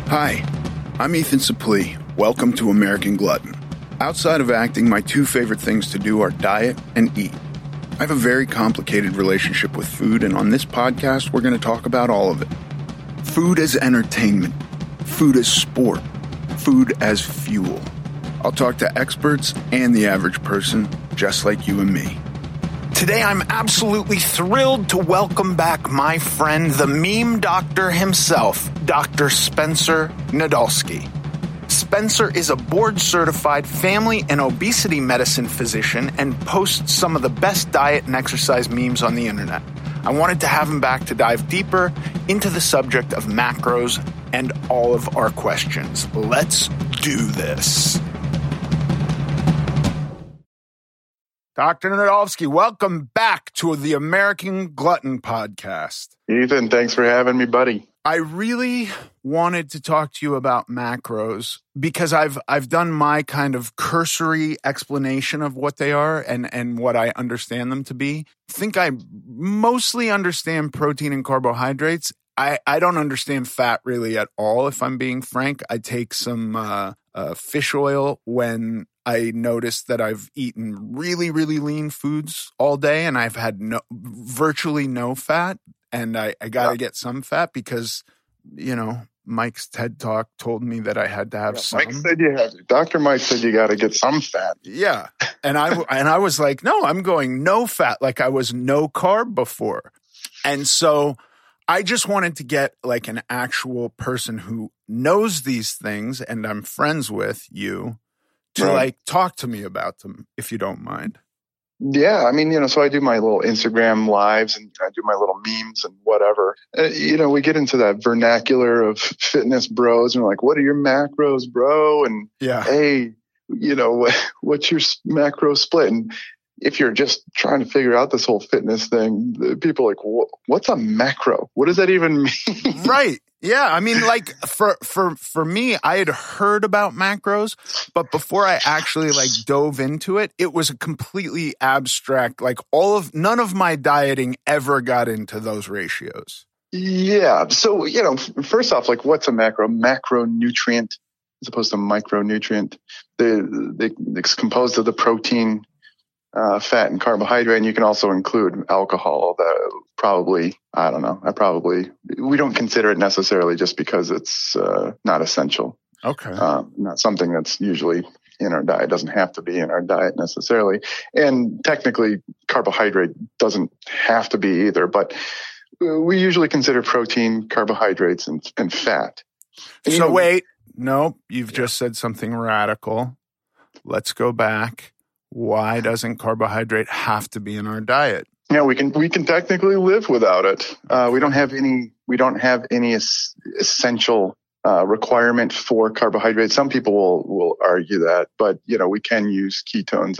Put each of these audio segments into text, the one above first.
Hi, I'm Ethan Suplee. Welcome to American Glutton. Outside of acting, my two favorite things to do are diet and eat. I have a very complicated relationship with food, and on this podcast, we're going to talk about all of it. Food as entertainment, food as sport, food as fuel. I'll talk to experts and the average person, just like you and me. Today, I'm absolutely thrilled to welcome back my friend, the meme doctor himself, Dr. Spencer Nadolsky. Spencer is a board-certified family and obesity medicine physician and posts some of the best diet and exercise memes on the internet. I wanted to have him back to dive deeper into the subject of macros and all of our questions. Let's do this. Dr. Nadolsky, welcome back to the American Glutton podcast. Ethan, thanks for having me, buddy. I really wanted to talk to you about macros because I've done my kind of cursory explanation of what they are and what I understand them to be. I think I mostly understand protein and carbohydrates. I don't understand fat really at all, if I'm being frank. I take some fish oil when I notice that I've eaten really, really lean foods all day and I've had virtually no fat. And I got to get some fat because, you know, Mike's TED Talk told me that I had to have some. Mike said you have to. Dr. Mike said you got to get some fat. Yeah. And I was like, no, I'm going no fat, like I was no carb before. And so I just wanted to get like an actual person who knows these things and I'm friends with you to like talk to me about them, if you don't mind. Yeah, I mean, so I do my little Instagram lives and I do my little memes and whatever. We get into that vernacular of fitness bros and we're like, what are your macros, bro? And hey, what's your macro split? And if you're just trying to figure out this whole fitness thing, people are like, what's a macro? What does that even mean? Right. Yeah. I mean, like for me, I had heard about macros, but before I actually like dove into it, it was a completely abstract, like none of my dieting ever got into those ratios. Yeah. So, first off, like what's a macro? Macronutrient as opposed to micronutrient. It's composed of the protein, fat and carbohydrate, and you can also include alcohol. That probably, I don't know. We don't consider it necessarily just because it's not essential. Okay. Not something that's usually in our diet. It doesn't have to be in our diet necessarily. And technically, carbohydrate doesn't have to be either, but we usually consider protein, carbohydrates, and fat. And, so wait, no, you've just said something radical. Let's go back. Why doesn't carbohydrate have to be in our diet? Yeah, we can technically live without it. We don't have any essential requirement for carbohydrates. Some people will argue that, but we can use ketones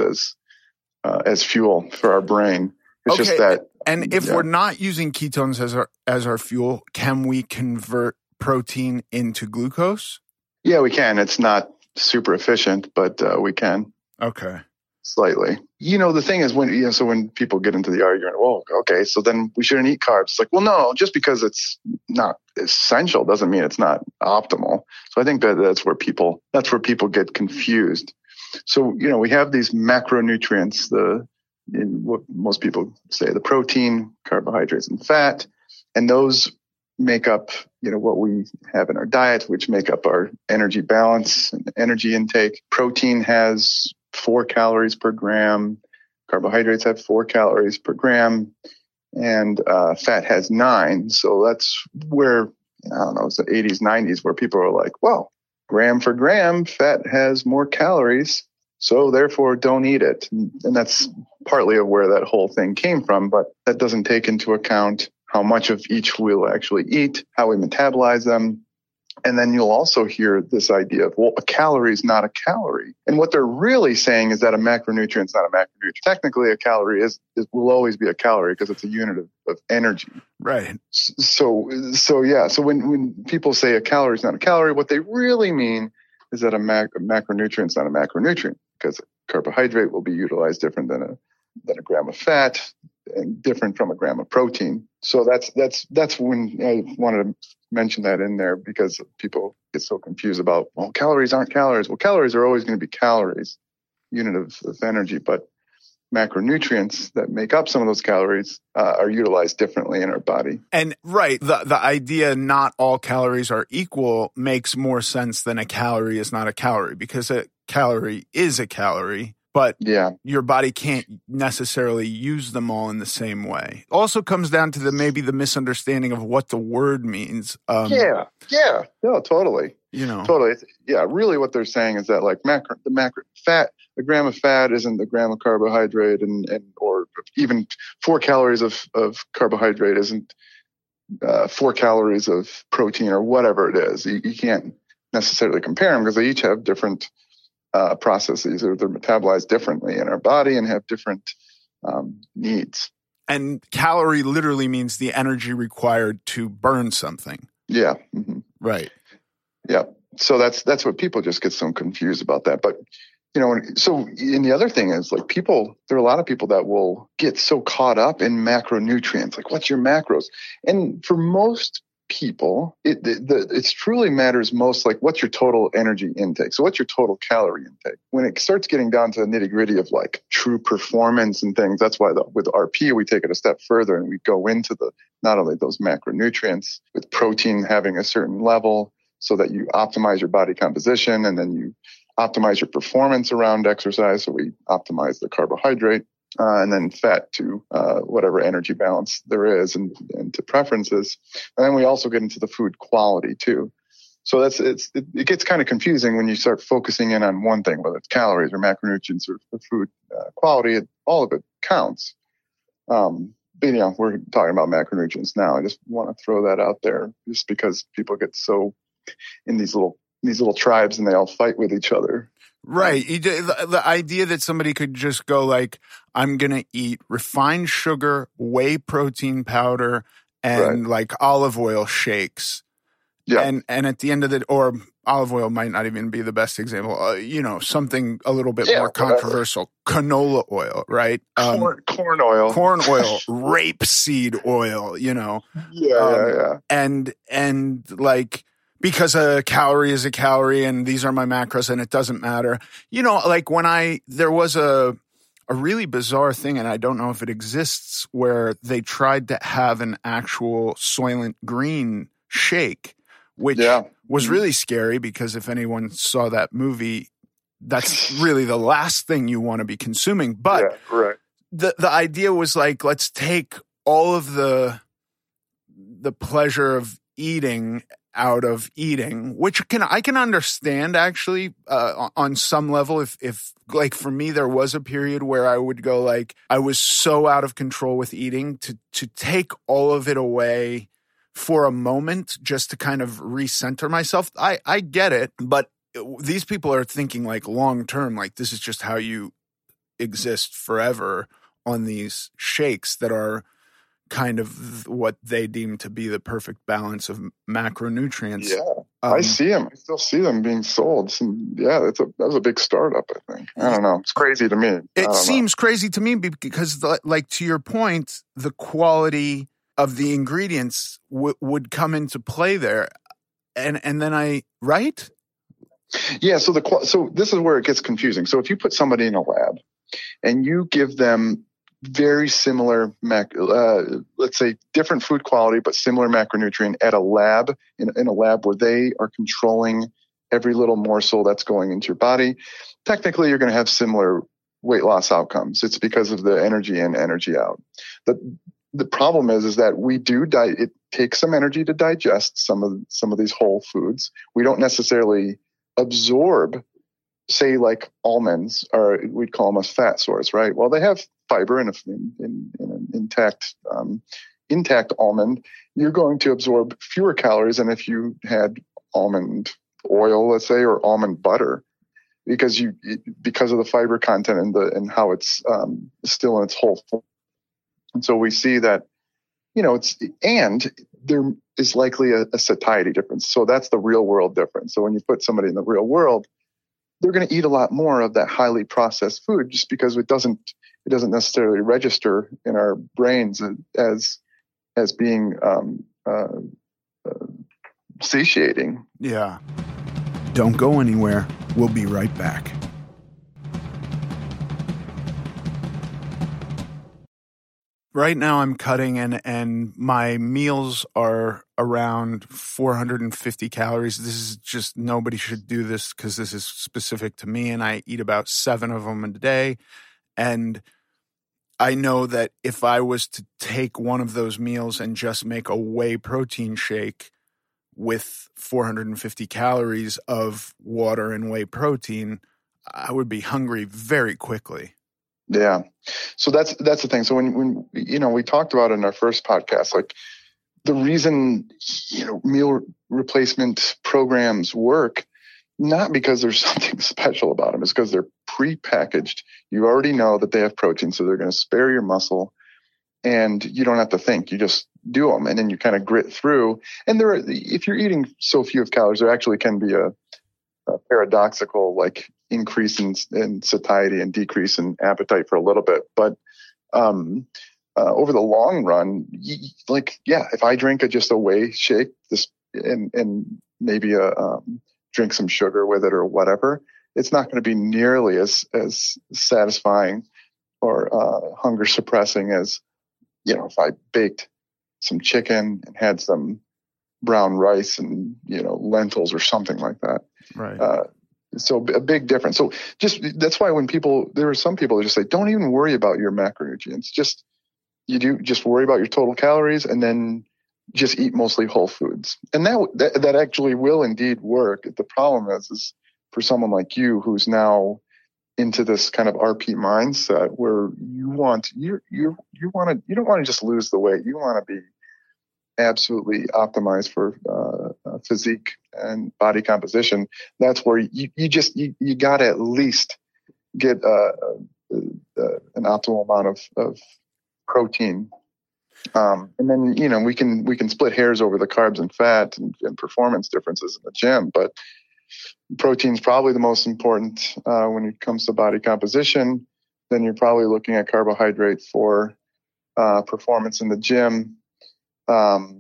as fuel for our brain. It's just that. And if we're not using ketones as our fuel, can we convert protein into glucose? Yeah, we can. It's not super efficient, but we can. Okay. Slightly. The thing is when people get into the argument, well, okay, so then we shouldn't eat carbs. It's like, well, no, just because it's not essential doesn't mean it's not optimal. So I think that's where people get confused. So, we have these macronutrients, what most people say, the protein, carbohydrates, and fat, and those make up, what we have in our diet, which make up our energy balance and energy intake. Protein has 4 calories per gram. Carbohydrates have 4 calories per gram, and fat has 9. So that's where, it's the 80s, 90s, where people are like, well, gram for gram, fat has more calories, so therefore don't eat it. And that's partly of where that whole thing came from, but that doesn't take into account how much of each we'll actually eat, how we metabolize them. And then you'll also hear this idea of, well, a calorie is not a calorie. And what they're really saying is that a macronutrient is not a macronutrient. Technically, a calorie will always be a calorie because it's a unit of energy. Right. So when people say a calorie is not a calorie, what they really mean is that a macronutrient is not a macronutrient because carbohydrate will be utilized different than a gram of fat. different from a gram of protein. So that's when I wanted to mention that in there, because people get so confused about, well, calories aren't calories. Well, calories are always going to be calories, unit of energy, but macronutrients that make up some of those calories are utilized differently in our body. And right, the idea not all calories are equal makes more sense than a calorie is not a calorie, because a calorie is a calorie, but your body can't necessarily use them all in the same way. Also comes down to maybe the misunderstanding of what the word means. No, totally. Totally. Yeah, really what they're saying is that like the macro fat, a gram of fat isn't a gram of carbohydrate, or even 4 calories of carbohydrate isn't 4 calories of protein, or whatever it is. You can't necessarily compare them because they each have different processes, or they're metabolized differently in our body and have different needs. And calorie literally means the energy required to burn something. Yeah. Mm-hmm. Right. Yeah. So that's what people just get so confused about that. But, and the other thing is like there are a lot of people that will get so caught up in macronutrients. Like, what's your macros? And for most people, it truly matters most like what's your total energy intake. So what's your total calorie intake? When it starts getting down to the nitty gritty of like true performance and things, that's why with RP, we take it a step further and we go into not only those macronutrients, with protein having a certain level, so that you optimize your body composition, and then you optimize your performance around exercise. So we optimize the carbohydrate, and then fat to whatever energy balance there is, and to preferences. And then we also get into the food quality too. So it gets kind of confusing when you start focusing in on one thing, whether it's calories or macronutrients or food quality. All of it counts. But we're talking about macronutrients now. I just want to throw that out there, just because people get so in these little tribes and they all fight with each other. Right. The idea that somebody could just go like, I'm going to eat refined sugar, whey protein powder, and like olive oil shakes. Yeah. And at the end of or olive oil might not even be the best example, something a little bit more controversial, canola oil, right? Corn oil, rapeseed oil, Yeah. And like, because a calorie is a calorie and these are my macros and it doesn't matter. Like there was a really bizarre thing, and I don't know if it exists, where they tried to have an actual Soylent Green shake, which was really scary, because if anyone saw that movie, that's really the last thing you want to be consuming. But the idea was like, let's take all of the pleasure of eating out of eating, which I can understand actually on some level. If like for me, there was a period where I would go like, I was so out of control with eating, to take all of it away for a moment just to kind of recenter myself. I get it, but these people are thinking like long term, like this is just how you exist forever on these shakes that are kind of what they deem to be the perfect balance of macronutrients. Yeah, I see them. I still see them being sold. That was a big startup, I think. I don't know. It's crazy to me. It seems crazy to me because, like, to your point, the quality of the ingredients would come into play there. And then right? Yeah, so this is where it gets confusing. So if you put somebody in a lab and you give them very similar, let's say different food quality, but similar macronutrient at a lab, in a lab where they are controlling every little morsel that's going into your body, technically you're going to have similar weight loss outcomes. It's because of the energy in, energy out. The problem is that it takes some energy to digest some of these whole foods. We don't necessarily absorb, say, like almonds, or we'd call them a fat source, right? Well, they have fiber in an intact almond. You're going to absorb fewer calories than if you had almond oil, let's say, or almond butter, because of the fiber content and how it's still in its whole form. And so we see that, and there is likely a satiety difference. So that's the real world difference. So when you put somebody in the real world, they're going to eat a lot more of that highly processed food, just because it doesn't it doesn't necessarily register in our brains as being satiating. Yeah. Don't go anywhere. We'll be right back. Right now I'm cutting and my meals are around 450 calories. This is just, nobody should do this because this is specific to me, and I eat about 7 of them a day. And I know that if I was to take one of those meals and just make a whey protein shake with 450 calories of water and whey protein, I would be hungry very quickly. Yeah. So that's the thing. So when we talked about it in our first podcast, like the reason, meal replacement programs work, not because there's something special about them, it's because they're prepackaged. You already know that they have protein, so they're going to spare your muscle, and you don't have to think. You just do them, and then you kind of grit through. And if you're eating so few of calories, there actually can be a paradoxical increase in satiety and decrease in appetite for a little bit. But over the long run, if I drink just a whey shake, and maybe drink some sugar with it or whatever, it's not going to be nearly as satisfying or hunger suppressing as if I baked some chicken and had some brown rice and lentils or something like that. Right. So a big difference. So that's why there are some people that just say, don't even worry about your macronutrients. Just worry about your total calories, and then just eat mostly whole foods. And that actually will indeed work. The problem is for someone like you who's now into this kind of RP mindset where you don't want to just lose the weight. You want to be absolutely optimized for physique and body composition. That's where you got to at least get an optimal amount of protein, and then we can split hairs over the carbs and fat and performance differences in the gym, but protein's probably the most important when it comes to body composition. Then you're probably looking at carbohydrate for performance in the gym. And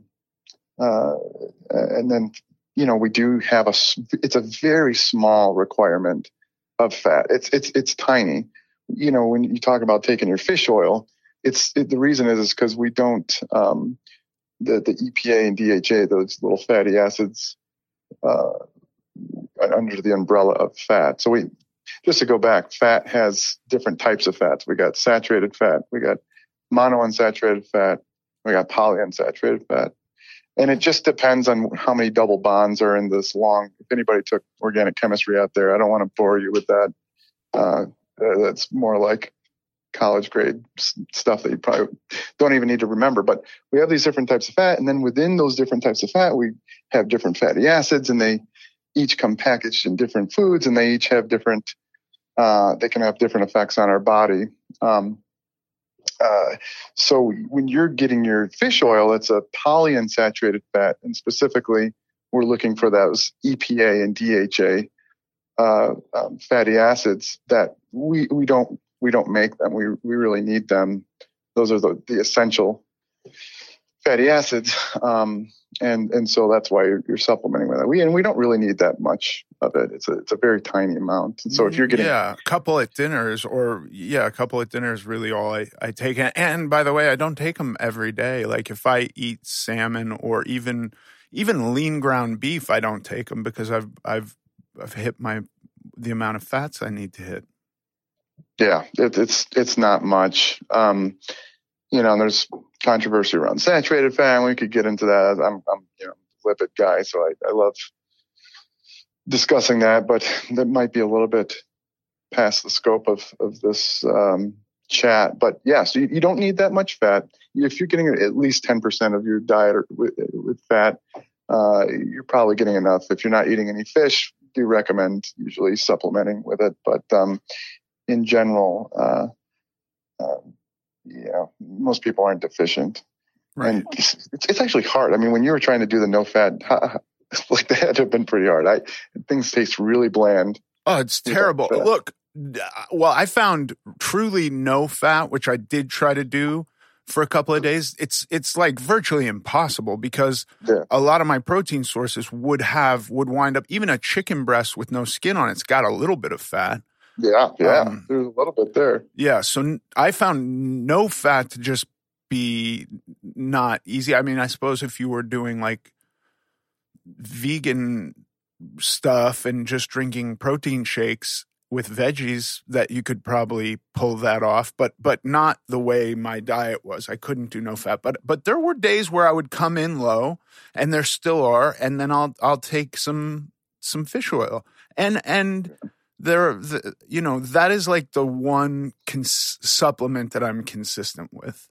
then, we do have it's a very small requirement of fat. It's tiny. When you talk about taking your fish oil, the reason is because we don't, the EPA and DHA, those little fatty acids, under the umbrella of fat. So just to go back, fat has different types of fats. We got saturated fat, we got monounsaturated fat, we got polyunsaturated fat. And it just depends on how many double bonds are in this long. If anybody took organic chemistry out there, I don't want to bore you with that. That's more like college grade stuff that you probably don't even need to remember. But we have these different types of fat. And then within those different types of fat, we have different fatty acids, and they each come packaged in different foods, and they each have different, they can have different effects on our body. So when you're getting your fish oil, it's a polyunsaturated fat, and specifically we're looking for those EPA and DHA fatty acids that we don't make them. We really need them. Those are the essential fatty acids, and so that's why you're supplementing with it. We don't really need that much of it. It's a very tiny amount. And so if you're getting a couple at dinners, really all I take. And by the way, I don't take them every day. Like if I eat salmon or even lean ground beef, I don't take them because I've hit the amount of fats I need to hit. Yeah, it's not much. There's controversy around saturated fat, and we could get into that. I'm a lipid guy, so I love discussing that, but that might be a little bit past the scope of this chat. But yeah, so you don't need that much fat. If you're getting at least 10% of your diet with fat, you're probably getting enough. If you're not eating any fish, do recommend usually supplementing with it. But in general, most people aren't deficient. Right. And it's actually hard. I mean, when you were trying to do the no fat, that had to have been pretty hard. Things taste really bland. Oh, it's terrible. Look, Well, I found truly no fat, which I did try to do for a couple of days. It's like virtually impossible because a lot of my protein sources would wind up, even a chicken breast with no skin on it's got a little bit of fat. Yeah. There's a little bit there. Yeah. So I found no fat to just be not easy. I mean, I suppose if you were doing like vegan stuff and just drinking protein shakes with veggies, that you could probably pull that off, but not the way my diet was. I couldn't do no fat, but there were days where I would come in low, and there still are, and then I'll take some fish oil, and that is like the one supplement that I'm consistent with.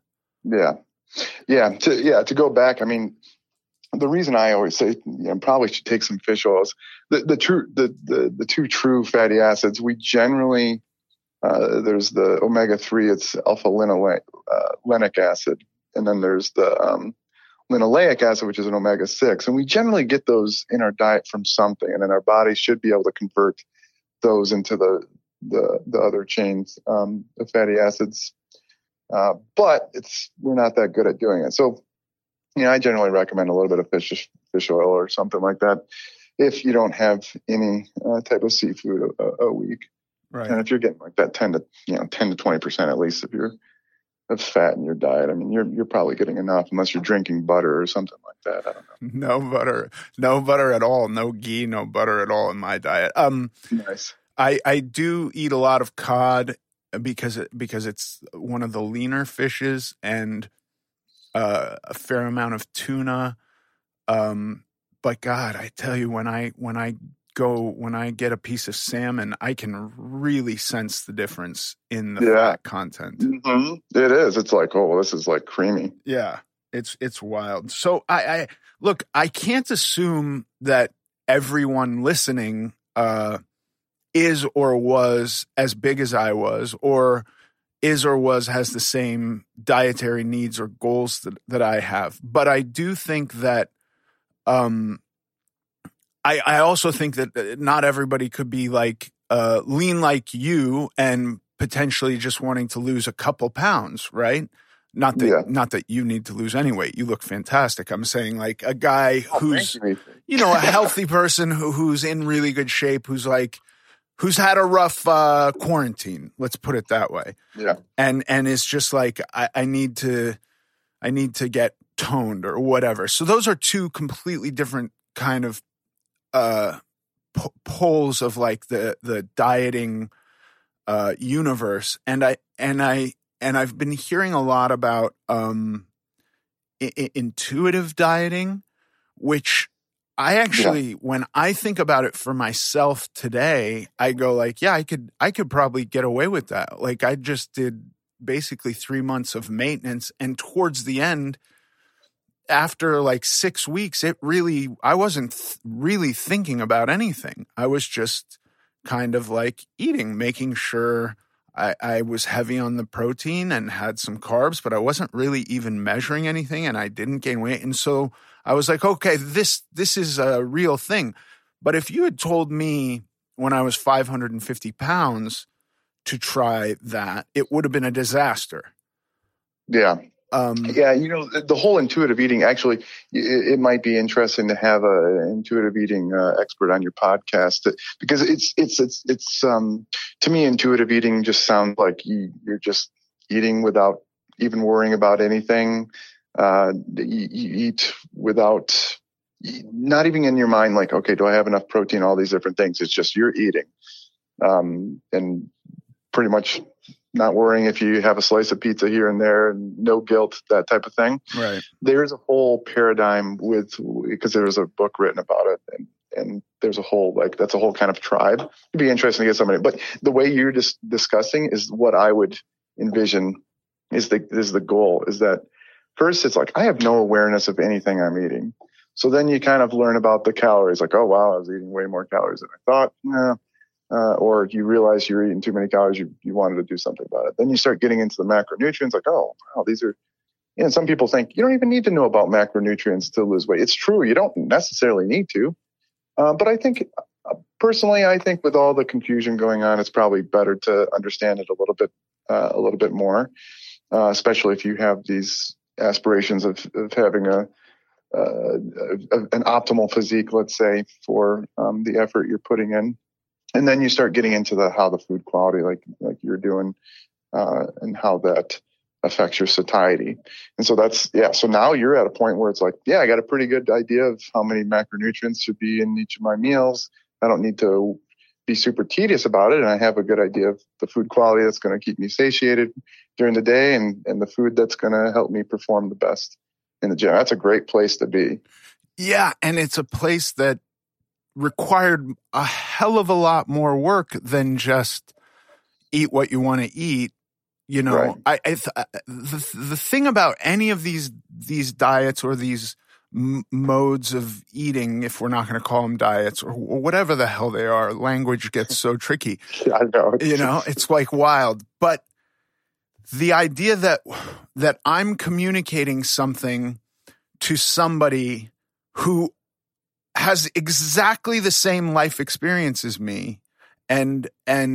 To go back, I mean, the reason I always say probably should take some fish oils. The two true fatty acids, we generally there's the omega-3, it's alpha linoleic acid, and then there's the linoleic acid, which is an omega-6, and we generally get those in our diet from something, and then our body should be able to convert those into the other chains of fatty acids, but we're not that good at doing it. So I generally recommend a little bit of fish oil or something like that if you don't have any type of seafood a week. Right. And if you're getting like that 10 to 20% at least of fat in your diet, I mean, you're probably getting enough unless you're drinking butter or something like that. I don't know. No butter at all. No ghee, no butter at all in my diet. Nice. I do eat a lot of cod because it's one of the leaner fishes, and a fair amount of tuna. But God, I tell you, when I get a piece of salmon, I can really sense the difference in the fat content. Mm-hmm. It is. It's like, oh, this is like creamy. Yeah, it's wild. So I look, I can't assume that everyone listening is or was as big as I was, or is or has the same dietary needs or goals that I have. But I do think that I also think that not everybody could be like lean like you and potentially just wanting to lose a couple pounds, right? Not that you need to lose any weight. You look fantastic. I'm saying like a guy who's, a healthy person who's in really good shape, who's had a rough quarantine, let's put it that way. Yeah. And is just like, I need to get toned or whatever. So those are two completely different kind of poles of like the dieting universe. And I've been hearing a lot about intuitive dieting, which I actually, when I think about it for myself today, I go like, yeah, I could probably get away with that. Like I just did basically 3 months of maintenance, and towards the end, after like 6 weeks, I wasn't really thinking about anything. I was just kind of like eating, making sure I was heavy on the protein and had some carbs, but I wasn't really even measuring anything, and I didn't gain weight. And so I was like, okay, this is a real thing. But if you had told me when I was 550 pounds to try that, it would have been a disaster. Yeah. The whole intuitive eating, actually, it might be interesting to have an intuitive eating expert on your podcast, because it's to me, intuitive eating just sounds like you're just eating without even worrying about anything. You eat without, not even in your mind, like, okay, do I have enough protein? All these different things. It's just you're eating, and pretty much not worrying if you have a slice of pizza here and there, and no guilt, that type of thing. Right. There's a whole paradigm because there was a book written about it, and there's a whole, like, that's a whole kind of tribe. It'd be interesting to get somebody, but the way you're just discussing is what I would envision is the goal, is that first it's like, I have no awareness of anything I'm eating. So then you kind of learn about the calories, like, oh, wow, I was eating way more calories than I thought. Yeah. Or you realize you're eating too many calories, you wanted to do something about it. Then you start getting into the macronutrients, like, oh, wow, these are, some people think you don't even need to know about macronutrients to lose weight. It's true. You don't necessarily need to. But I think Personally, I think with all the confusion going on, it's probably better to understand it a little bit more, especially if you have these aspirations of having an optimal physique, let's say, for the effort you're putting in. And then you start getting into how the food quality, like you're doing, and how that affects your satiety. And so so now you're at a point where it's like, yeah, I got a pretty good idea of how many macronutrients should be in each of my meals. I don't need to be super tedious about it. And I have a good idea of the food quality that's going to keep me satiated during the day, and the food that's going to help me perform the best in the gym. That's a great place to be. Yeah. And it's a place that required a hell of a lot more work than just eat what you want to eat. You know, Right. The thing about any of these diets or these modes of eating, if we're not going to call them diets or whatever the hell they are, language gets so tricky. Yeah, I know. You know, it's like wild. But the idea that I'm communicating something to somebody who has exactly the same life experience as me and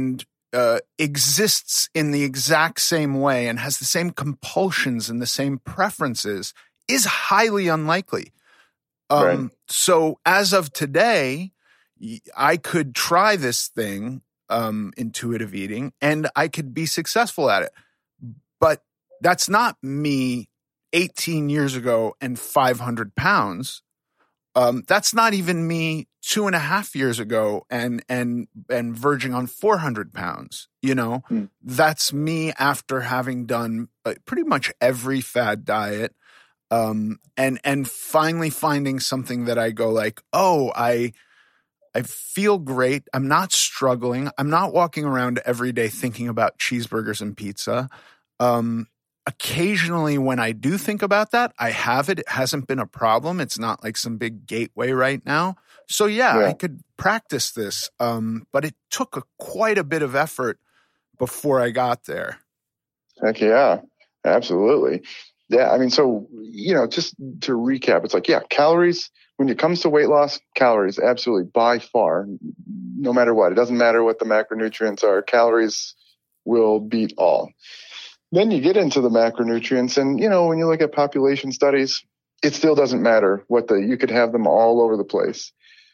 exists in the exact same way and has the same compulsions and the same preferences is highly unlikely. Right. So as of today, I could try this thing, intuitive eating, and I could be successful at it. But that's not me 18 years ago and 500 pounds. That's not even me 2.5 years ago and verging on 400 pounds. You know, That's me after having done pretty much every fad diet, and finally finding something that I go like, oh, I feel great. I'm not struggling. I'm not walking around every day thinking about cheeseburgers and pizza. Occasionally when I do think about that, I have it. It hasn't been a problem. It's not like some big gateway right now. So yeah. I could practice this. But it took quite a bit of effort before I got there. Heck yeah, absolutely. Yeah. I mean, so, just to recap, it's like, yeah, calories, when it comes to weight loss, calories, absolutely by far, no matter what. It doesn't matter what the macronutrients are. Calories will beat all. Then you get into the macronutrients, and, when you look at population studies, it still doesn't matter you could have them all over the place.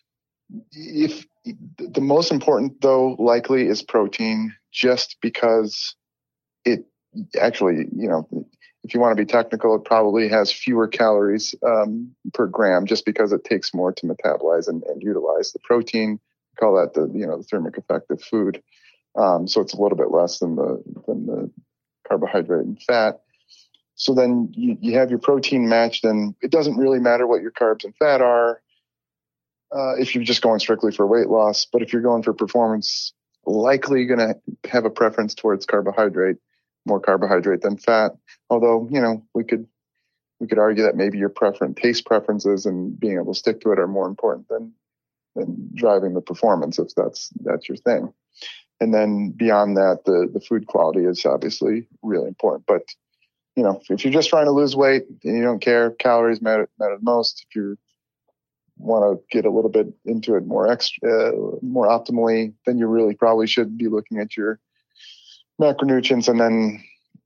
If the most important, though, likely is protein, just because it actually, if you want to be technical, it probably has fewer calories per gram, just because it takes more to metabolize and utilize the protein. We call that the thermic effect of food. So it's a little bit less than the carbohydrate and fat. So then you have your protein matched, and it doesn't really matter what your carbs and fat are if you're just going strictly for weight loss. But if you're going for performance, likely going to have a preference towards carbohydrate, more carbohydrate than fat. Although, we could argue that maybe your taste preferences and being able to stick to it are more important than driving the performance, if that's your thing. And then beyond that, the food quality is obviously really important. But, if you're just trying to lose weight and you don't care, calories matter the most. If you want to get a little bit into it more optimally, then you really probably should be looking at your macronutrients. And then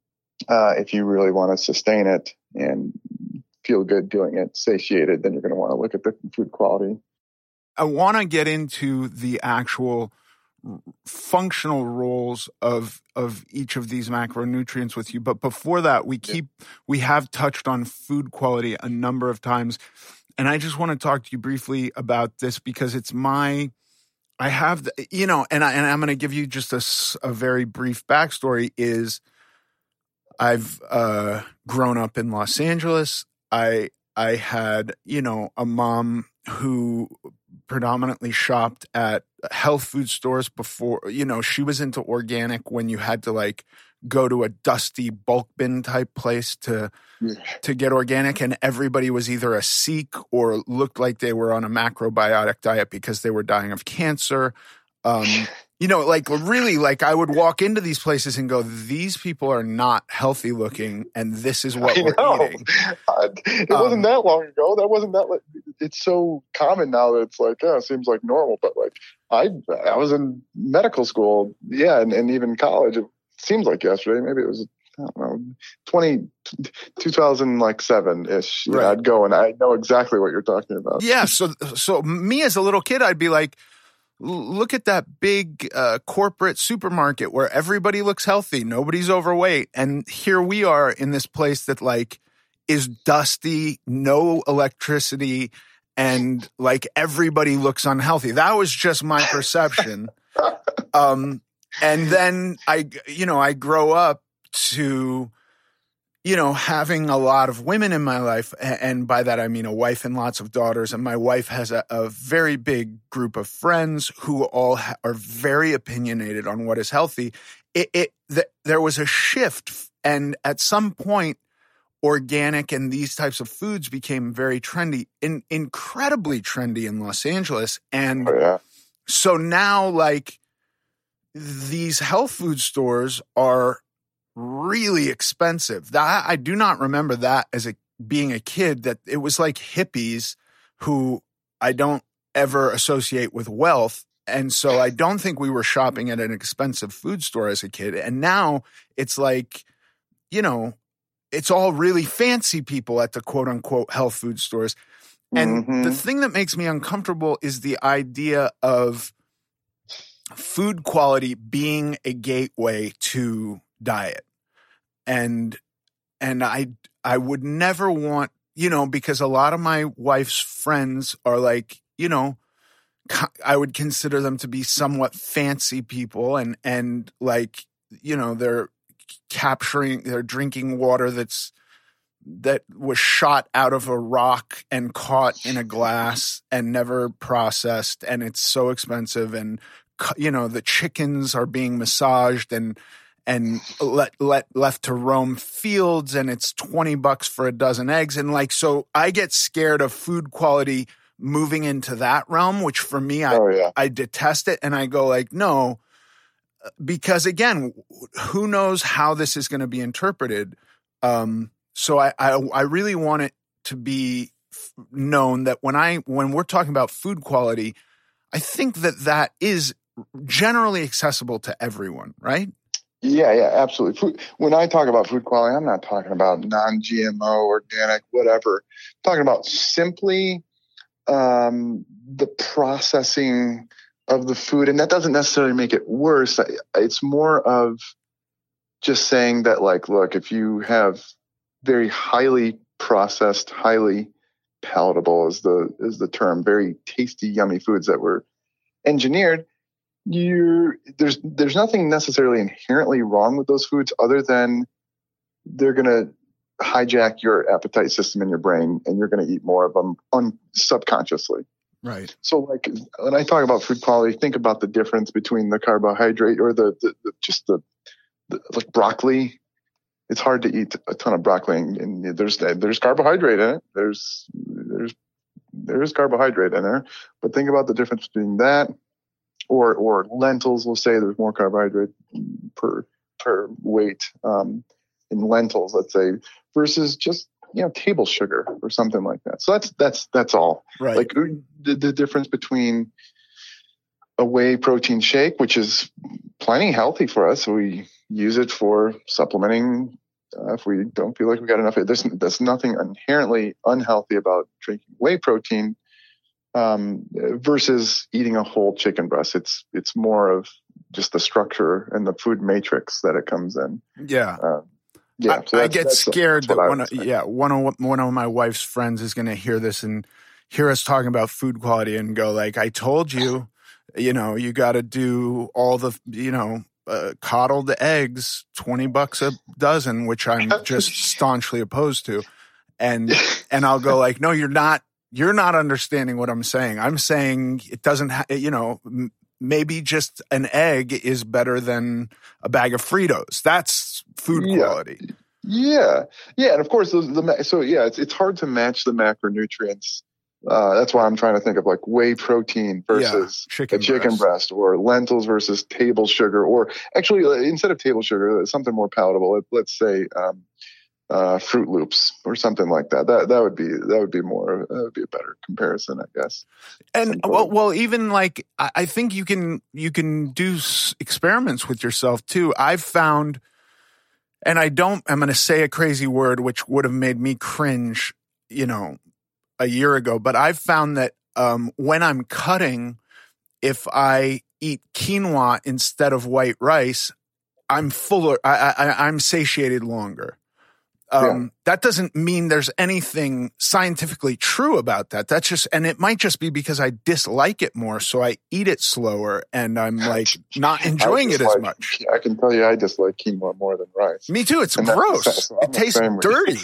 if you really want to sustain it and feel good doing it, satiated, then you're going to want to look at the food quality. I want to get into the actual functional roles of each of these macronutrients with you. But before that, we have touched on food quality a number of times. And I just want to talk to you briefly about this because it's and I'm going to give you just a very brief backstory is I've grown up in Los Angeles. I had, a mom who predominantly shopped at health food stores before, she was into organic when you had to go to a dusty bulk bin type place to get organic. And everybody was either a Sikh or looked like they were on a macrobiotic diet because they were dying of cancer. Like really, like I would walk into these places and go, these people are not healthy looking, and this is what we're eating. It wasn't that long ago. That wasn't that. It's so common now that it's like, it seems like normal. But like I was in medical school, and even college. It seems like yesterday. Maybe it was, I don't know, 2007-ish. Right. I'd go and I know exactly what you're talking about. Yeah. So me as a little kid, I'd be like, look at that big corporate supermarket where everybody looks healthy, nobody's overweight, and here we are in this place that like is dusty, no electricity, and like everybody looks unhealthy. That was just my perception. And then I grow up to, having a lot of women in my life. And by that, I mean a wife and lots of daughters. And my wife has a very big group of friends who all are very opinionated on what is healthy. There was a shift. And at some point, organic and these types of foods became very trendy, incredibly trendy in Los Angeles. And so now, like, these health food stores are really expensive. I do not remember that as being a kid, that it was like hippies who I don't ever associate with wealth. And so I don't think we were shopping at an expensive food store as a kid. And now it's like, it's all really fancy people at the quote unquote health food stores. And the thing that makes me uncomfortable is the idea of food quality being a gateway to diet. And I would never want, because a lot of my wife's friends are like, I would consider them to be somewhat fancy people and like, they're drinking water that was shot out of a rock and caught in a glass and never processed. And it's so expensive. And, the chickens are being massaged and left to roam fields, and it's $20 for a dozen eggs. And like, so I get scared of food quality moving into that realm, which for me, I detest it. And I go like, no, because again, who knows how this is going to be interpreted. So I really want it to be known that when we're talking about food quality, I think that is generally accessible to everyone, right? Yeah, absolutely. When I talk about food quality, I'm not talking about non-GMO, organic, whatever. I'm talking about simply the processing of the food. And that doesn't necessarily make it worse. It's more of just saying that, like, look, if you have very highly processed, highly palatable is the term, very tasty, yummy foods that were engineered, there's nothing necessarily inherently wrong with those foods other than they're going to hijack your appetite system in your brain, and you're going to eat more of them subconsciously. Right. So, like, when I talk about food quality, think about the difference between the carbohydrate or the like broccoli. It's hard to eat a ton of broccoli, and there's carbohydrate in it. There's carbohydrate in there, but think about the difference between that or lentils. We'll say there's more carbohydrate per weight in lentils, let's say, versus just table sugar or something like that. So that's all. Right. Like the difference between a whey protein shake, which is plenty healthy for us. So we use it for supplementing if we don't feel like we got enough. There's nothing inherently unhealthy about drinking whey protein versus eating a whole chicken breast. It's more of just the structure and the food matrix that it comes in. Yeah. So I get scared that one of my wife's friends is going to hear this and hear us talking about food quality and go like, I told you, you got to do all the, coddled eggs, $20 a dozen, which I'm just staunchly opposed to. And I'll go like, no, you're not understanding what I'm saying. I'm saying it doesn't, maybe just an egg is better than a bag of Fritos. That's food quality. Yeah. And of course, it's hard to match the macronutrients That's why I'm trying to think of like whey protein versus chicken breast, or lentils versus table sugar, or actually instead of table sugar, something more palatable. Let's say Fruit Loops or something like that. That would be a better comparison, I guess. And well, even like I think you can do experiments with yourself too. I've found, and I'm going to say a crazy word which would have made me cringe, a year ago, but I've found that when I'm cutting, if I eat quinoa instead of white rice, I'm fuller. I'm satiated longer. That doesn't mean there's anything scientifically true about that. That's just, and it might just be because I dislike it more, so I eat it slower, and I'm like not enjoying it as much. I can tell you, I dislike quinoa more than rice. Me too. It's gross. It tastes dirty.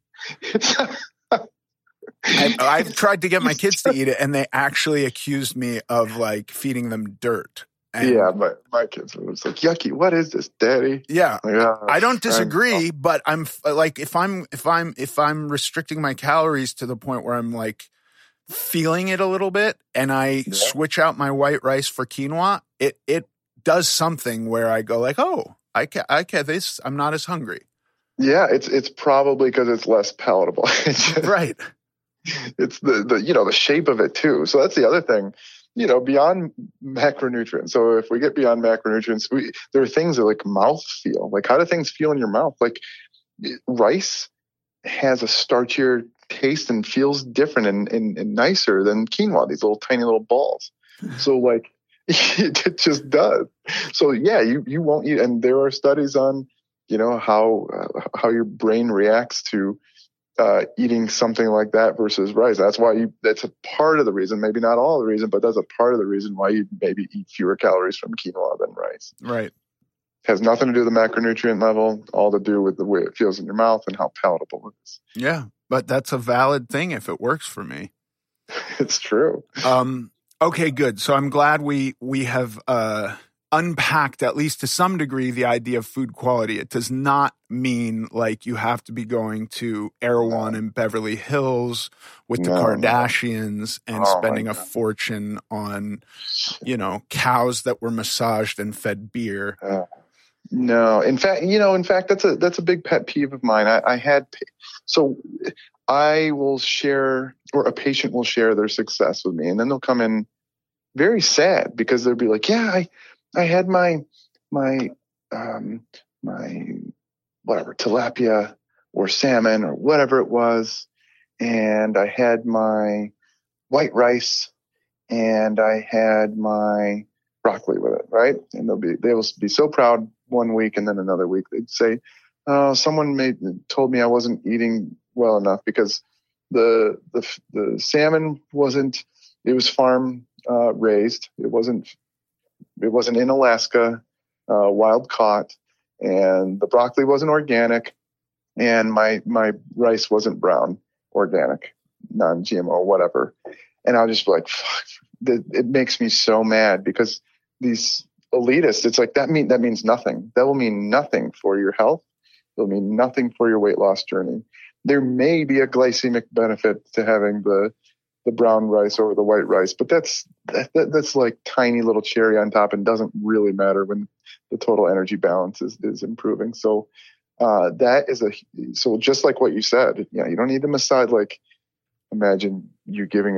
I've tried to get my kids to eat it, and they actually accused me of like feeding them dirt. And my kids were like, yucky. What is this, Daddy? Yeah, I don't disagree, but I'm like, if I'm restricting my calories to the point where I'm like feeling it a little bit, and I switch out my white rice for quinoa, it does something where I go like, oh, I can this. I'm not as hungry. Yeah, it's probably because it's less palatable. Right. It's the shape of it too. So that's the other thing, beyond macronutrients. So if we get beyond macronutrients, there are things that like mouthfeel. Like, how do things feel in your mouth? Like, rice has a starchier taste and feels different and nicer than quinoa, these little tiny little balls. So like, it just does. So yeah, you won't eat. And there are studies on, how your brain reacts to eating something like that versus rice. That's a part of the reason, maybe not all the reason, but that's a part of the reason why you maybe eat fewer calories from quinoa than rice. Right. Has nothing to do with the macronutrient level, all to do with the way it feels in your mouth and how palatable it is. Yeah, but that's a valid thing if it works for me. It's true. Okay, good. So I'm glad we have unpacked, at least to some degree, the idea of food quality. It does not mean like you have to be going to Erewhon in Beverly Hills with the Kardashians and spending a fortune on, cows that were massaged and fed beer. No, in fact, that's a big pet peeve of mine. I will share, or a patient will share their success with me, and then they'll come in very sad because they'll be like, yeah, I had my whatever, tilapia or salmon or whatever it was, and I had my white rice and I had my broccoli with it, right? And they will be so proud one week, and then another week they'd say, someone told me I wasn't eating well enough because the salmon it was farm raised. It wasn't in Alaska, wild caught, and the broccoli wasn't organic, and my rice wasn't brown, organic, non-GMO, whatever. And I'll just be like, fuck, it makes me so mad because these elitists, it's like that means nothing. That will mean nothing for your health. It'll mean nothing for your weight loss journey. There may be a glycemic benefit to having the brown rice over the white rice, but that's like tiny little cherry on top and doesn't really matter when the total energy balance is improving. So so just like what you said, you don't need to massage. Like, imagine you giving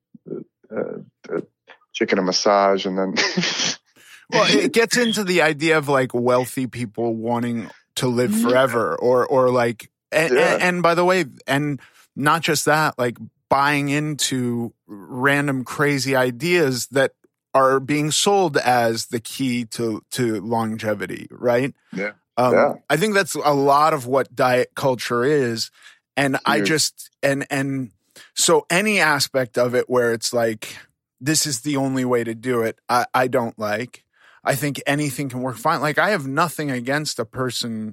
a chicken a massage and then. Well, it gets into the idea of like wealthy people wanting to live forever, or like, and by the way, and not just that, like buying into random crazy ideas that are being sold as the key to longevity, right? Yeah. I think that's a lot of what diet culture is. And I just, and so any aspect of it where it's like, this is the only way to do it, I don't like. I think anything can work fine. Like, I have nothing against a person,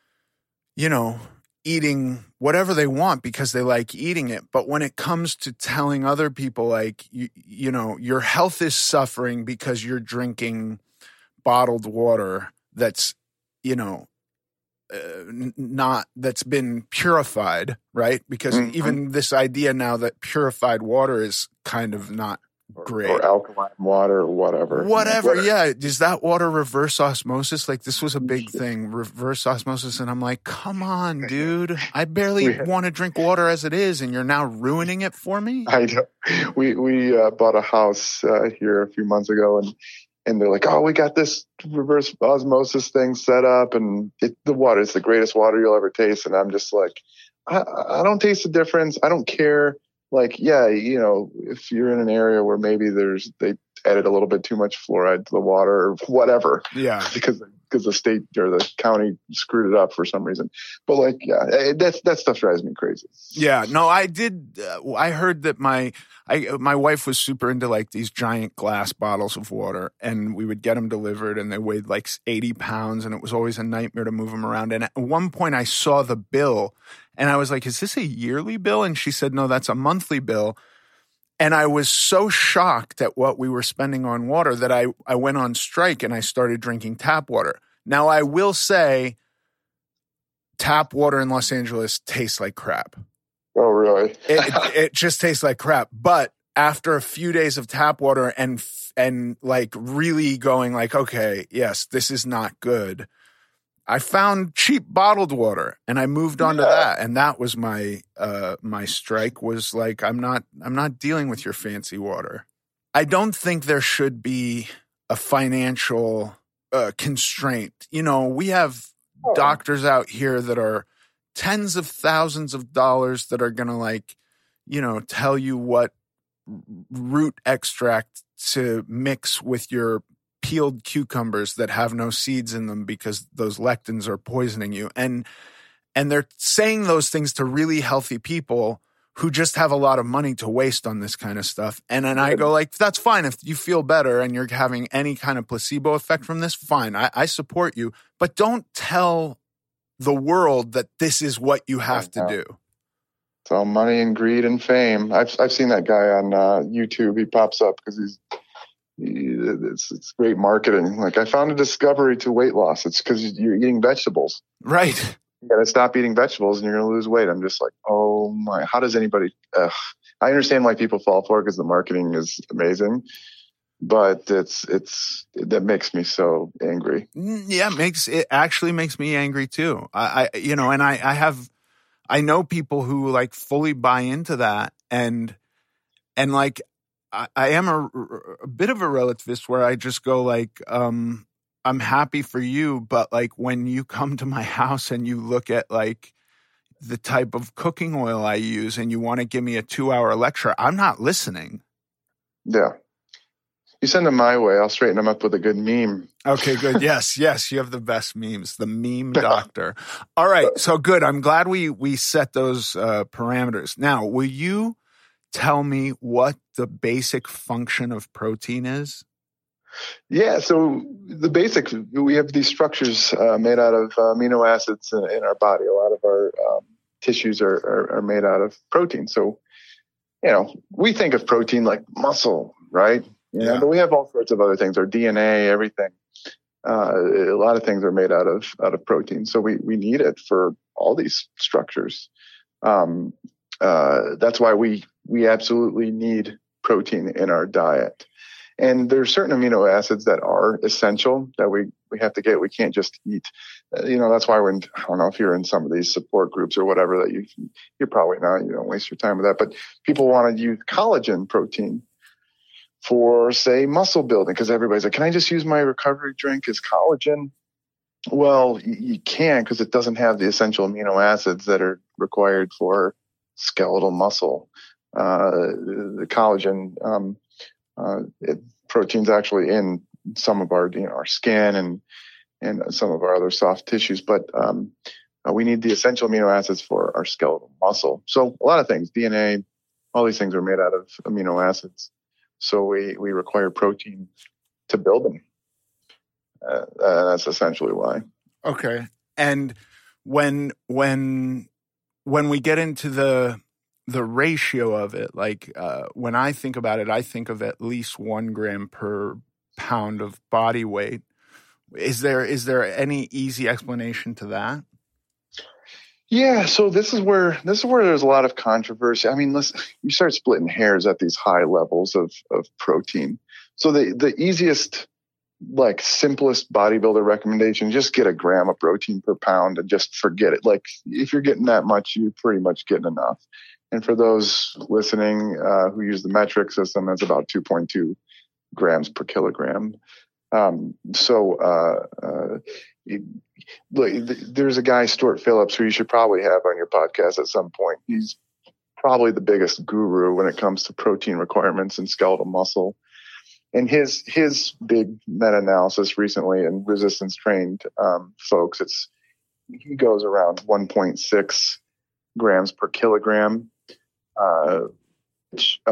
eating whatever they want because they like eating it. But when it comes to telling other people, like, your health is suffering because you're drinking bottled water that's, that's been purified, right? Because even this idea now that purified water is kind of not great. Or alkaline water or whatever. Whatever, yeah. Is that water reverse osmosis? Like, this was a big thing, reverse osmosis. And I'm like, come on, dude. I barely want to drink water as it is, and you're now ruining it for me? I know. We bought a house here a few months ago, and they're like, oh, we got this reverse osmosis thing set up, and the water is the greatest water you'll ever taste. And I'm just like, I don't taste the difference. I don't care. Like, yeah, you know, if you're in an area where maybe they added a little bit too much fluoride to the water or whatever. Yeah. Because the state or the county screwed it up for some reason. But like, yeah, that stuff drives me crazy. Yeah. No, I did. I heard that my wife was super into like these giant glass bottles of water, and we would get them delivered, and they weighed like 80 pounds, and it was always a nightmare to move them around. And at one point I saw the bill, and I was like, is this a yearly bill? And she said, no, that's a monthly bill. And I was so shocked at what we were spending on water that I went on strike and I started drinking tap water. Now, I will say tap water in Los Angeles tastes like crap. Oh, really? It just tastes like crap. But after a few days of tap water and like really going like, okay, yes, this is not good, I found cheap bottled water and I moved on to that. And that was my strike, was like, I'm not dealing with your fancy water. I don't think there should be a financial constraint. You know, we have doctors out here that are tens of thousands of dollars that are going to, like, you know, tell you what root extract to mix with your peeled cucumbers that have no seeds in them because those lectins are poisoning you. And they're saying those things to really healthy people who just have a lot of money to waste on this kind of stuff. And then I go like, that's fine. If you feel better and you're having any kind of placebo effect from this, fine. I support you. But don't tell the world that this is what you have to do. It's all money and greed and fame. I've seen that guy on YouTube. He pops up because it's great marketing. Like, I found a discovery to weight loss. It's because you're eating vegetables. Right. You got to stop eating vegetables and you're going to lose weight. I'm just like, oh my, how does anybody, I understand why people fall for it because the marketing is amazing, but that makes me so angry. Yeah. It actually makes me angry too. I know people who like fully buy into that, and like, I am a bit of a relativist where I just go like, I'm happy for you, but like when you come to my house and you look at like the type of cooking oil I use and you want to give me a 2-hour lecture, I'm not listening. Yeah. You send them my way. I'll straighten them up with a good meme. Okay, good. Yes. You have the best memes. The meme doctor. All right. So good. I'm glad we set those parameters. Now, will you tell me what the basic function of protein is? Yeah, so the basic, we have these structures made out of amino acids in our body. A lot of our tissues are made out of protein. So, you know, we think of protein like muscle, right? Yeah. But we have all sorts of other things, our DNA, everything. A lot of things are made out of protein. So we need it for all these structures. That's why we absolutely need protein in our diet. And there are certain amino acids that are essential that we have to get. We can't just eat. That's why I don't know if you're in some of these support groups or whatever that you're probably not. You don't waste your time with that. But people want to use collagen protein for, say, muscle building, because everybody's like, can I just use my recovery drink as collagen? Well, you can't, because it doesn't have the essential amino acids that are required for skeletal muscle. The collagen protein's actually in some of our our skin and some of our other soft tissues, but we need the essential amino acids for our skeletal muscle. So a lot of things, DNA, all these things are made out of amino acids. So we require protein to build them. That's essentially why. Okay. And when we get into the ratio of it, like when I think about it, I think of at least 1 gram per pound of body weight. Is there any easy explanation to that? Yeah, so this is where there's a lot of controversy. I mean, you start splitting hairs at these high levels of protein. So the easiest, like, simplest bodybuilder recommendation, just get a gram of protein per pound and just forget it. Like, if you're getting that much, you're pretty much getting enough. And for those listening who use the metric system, that's about 2.2 grams per kilogram. There's a guy, Stuart Phillips, who you should probably have on your podcast at some point. He's probably the biggest guru when it comes to protein requirements in skeletal muscle. And his big meta-analysis recently in resistance trained folks, he goes around 1.6 grams per kilogram, which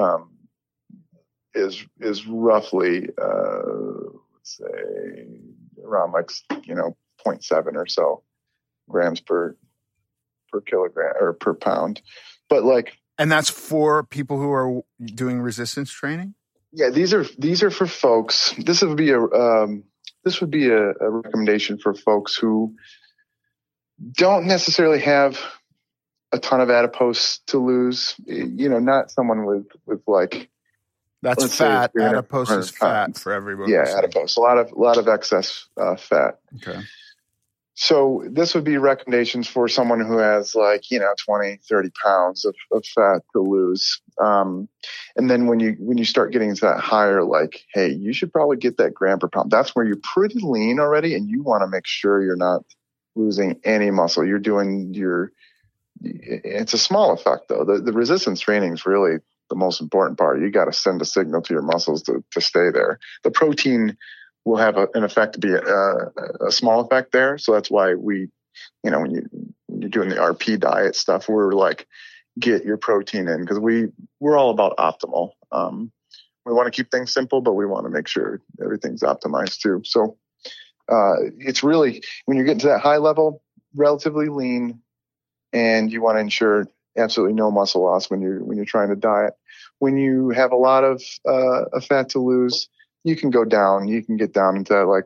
is roughly let's say around, like, 0.7 or so grams per kilogram or per pound. But, like, and that's for people who are doing resistance training. Yeah, these are for folks. This would be a recommendation for folks who don't necessarily have a ton of adipose to lose. Not someone with like, that's fat. Adipose is fat for everybody. Yeah, adipose. A lot of excess fat. Okay. So this would be recommendations for someone who has, like, 20, 30 pounds of fat to lose. And then when you start getting to that higher, like, hey, you should probably get that gram per pound. That's where you're pretty lean already, and you want to make sure you're not losing any muscle. You're doing it's a small effect, though. The resistance training is really the most important part. You got to send a signal to your muscles to stay there. The protein will have an effect to be a small effect there. So that's why when you're doing the RP diet stuff, we're like, get your protein in, because we're all about optimal. We want to keep things simple, but we want to make sure everything's optimized too. So it's really, when you're getting to that high level, relatively lean, and you want to ensure absolutely no muscle loss when you're trying to diet. When you have a lot of fat to lose, you can go down. You can get down into, like,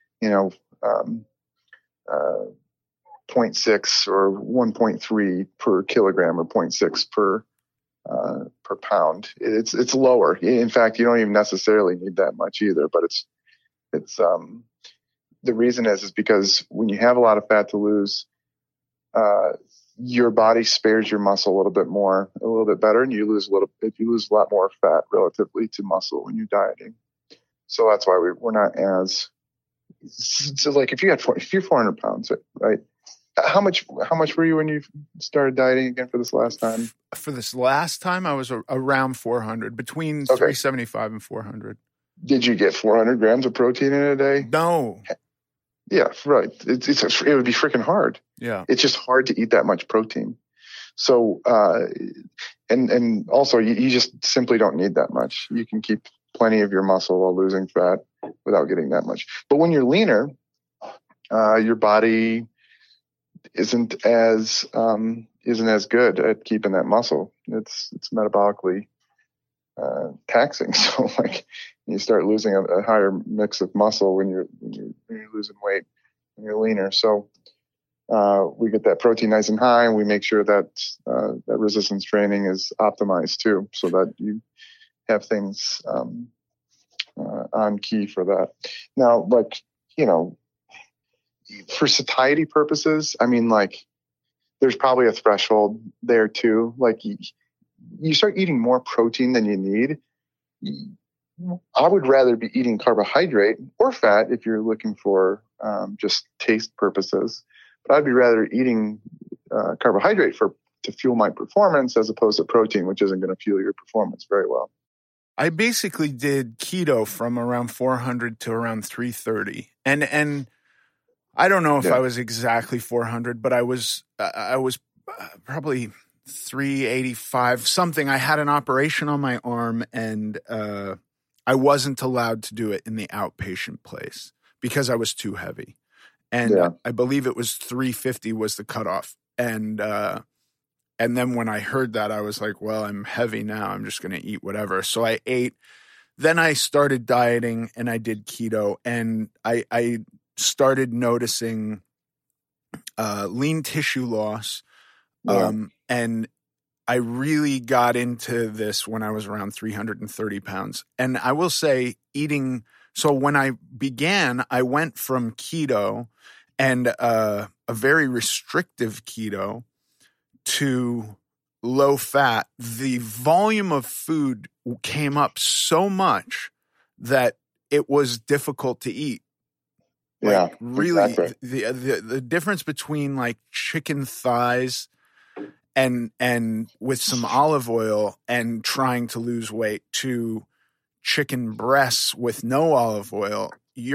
0.6 or 1.3 per kilogram or 0.6 per pound. It's lower. In fact, you don't even necessarily need that much either. But it's the reason is because when you have a lot of fat to lose, your body spares your muscle a little bit better, and you lose a lot more fat relatively to muscle when you're dieting. So that's why we're not as, so, like, if you're 400 pounds, right? How much were you when you started dieting again for this last time? For this last time, I was around 400, between 375 and 400. Did you get 400 grams of protein in a day? No. Yeah, right. It would be freaking hard. Yeah. It's just hard to eat that much protein. So, and also you just simply don't need that much. You can keep plenty of your muscle while losing fat without getting that much. But when you're leaner, your body isn't as good at keeping that muscle. It's metabolically taxing. So, like, you start losing a higher mix of muscle when you're losing weight when you're leaner. So we get that protein nice and high, and we make sure that that resistance training is optimized too, so that you have things on key for that. Now, like, for satiety purposes, I mean, like, there's probably a threshold there too. Like, you start eating more protein than you need. I would rather be eating carbohydrate or fat if you're looking for just taste purposes. But I'd be rather eating carbohydrate to fuel my performance as opposed to protein, which isn't going to fuel your performance very well. I basically did keto from around 400 to around 330, and I don't know if I was exactly 400, but I was probably 385 something. I had an operation on my arm, and I wasn't allowed to do it in the outpatient place because I was too heavy. And I believe it was 350 was the cutoff. And then when I heard that, I was like, well, I'm heavy now. I'm just going to eat whatever. So I ate. Then I started dieting, and I did keto, and I started noticing lean tissue loss, Yeah. And I really got into this when I was around 330 pounds. And I will say so when I began, I went from keto and a very restrictive keto to low fat. The volume of food came up so much that it was difficult to eat. Yeah, really, exactly. the difference between like chicken thighs and with some olive oil and trying to lose weight to chicken breasts with no olive oil,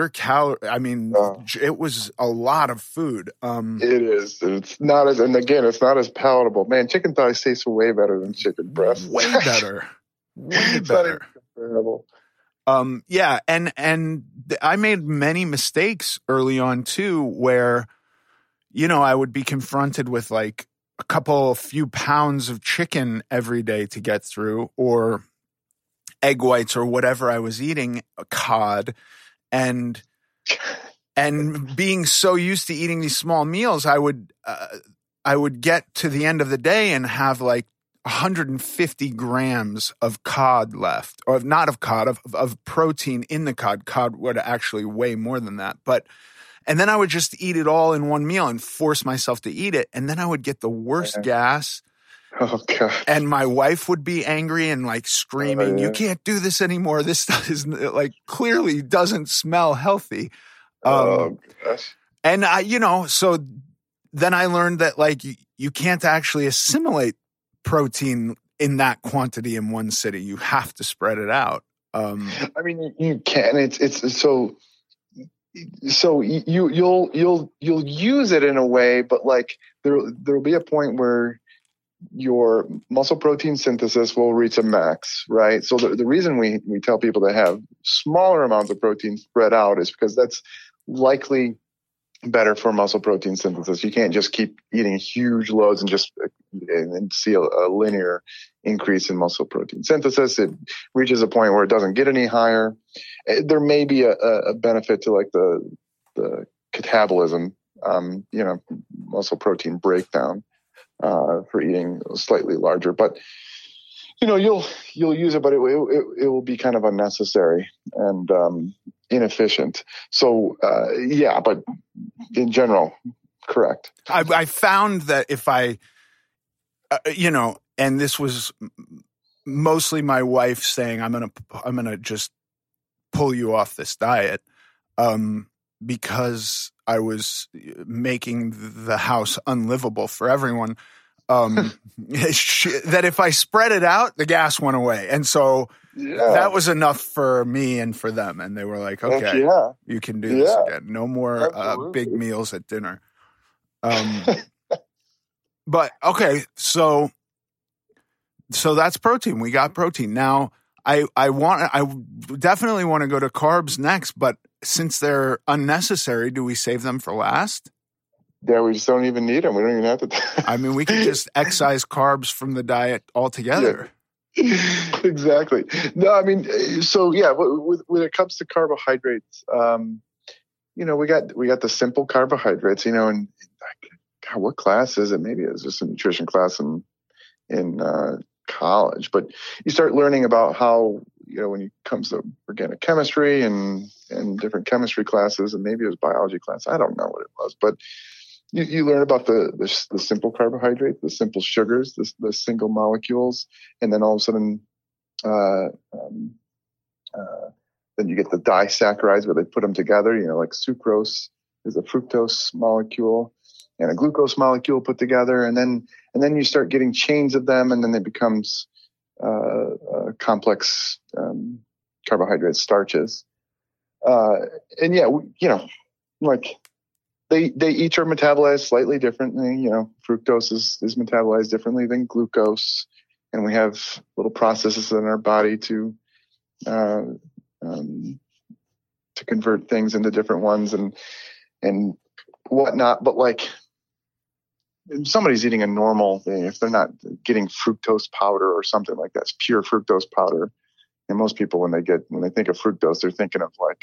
it was a lot of food. It is. It's not as, and again, it's not as palatable. Man, chicken thighs taste way better than chicken breasts. Way better. Way It's not even better. comparable. Yeah, and I made many mistakes early on too, where, I would be confronted with like a few pounds of chicken every day to get through, or egg whites or whatever I was eating, cod, and being so used to eating these small meals, I would get to the end of the day and have like 150 grams of cod left, or not of cod, of protein in the cod. Cod would actually weigh more than that, and then I would just eat it all in one meal and force myself to eat it. And then I would get the worst gas. Oh, God. And my wife would be angry and like screaming, yeah. "You can't do this anymore. This stuff is like clearly doesn't smell healthy." Oh, gosh. And so then I learned that like you can't actually assimilate protein in that quantity in one sitting. You have to spread it out. I mean, you can. It's so you'll use it in a way, but like there'll be a point where your muscle protein synthesis will reach a max, right? So the reason we tell people to have smaller amounts of protein spread out is because that's likely better for muscle protein synthesis. You can't just keep eating huge loads and see a linear increase in muscle protein synthesis. It reaches a point where it doesn't get any higher. There may be a benefit to like the catabolism, muscle protein breakdown for eating slightly larger, but you'll use it, but it will be kind of unnecessary and inefficient. So but in general, correct. I found that if I, and this was mostly my wife saying, I'm gonna just pull you off this diet, because I was making the house unlivable for everyone. That if I spread it out, the gas went away. And so that was enough for me and for them. And they were like, okay, you can do this again. No more big meals at dinner. But okay, so that's protein. We got protein. Now I definitely want to go to carbs next, but since they're unnecessary, do we save them for last? Yeah, we just don't even need them. We don't even have to. I mean, we can just excise carbs from the diet altogether. Yeah. Exactly. No, I mean, so yeah, when it comes to carbohydrates, we got the simple carbohydrates, and God, what class is it? Maybe it's just a nutrition class in college, but you start learning about how, when it comes to organic chemistry and different chemistry classes, and maybe it was biology class. I don't know what it was, but you learn about the simple carbohydrates, the simple sugars, the single molecules, and then all of a sudden, then you get the disaccharides where they put them together. Like sucrose is a fructose molecule and a glucose molecule put together, and then you start getting chains of them, and then it becomes complex carbohydrate starches. And yeah, like. They each are metabolized slightly differently. Fructose is metabolized differently than glucose, and we have little processes in our body to convert things into different ones and whatnot. But like, if somebody's eating a normal thing, if they're not getting fructose powder or something like that, it's pure fructose powder. And most people, when they think of fructose, they're thinking of like,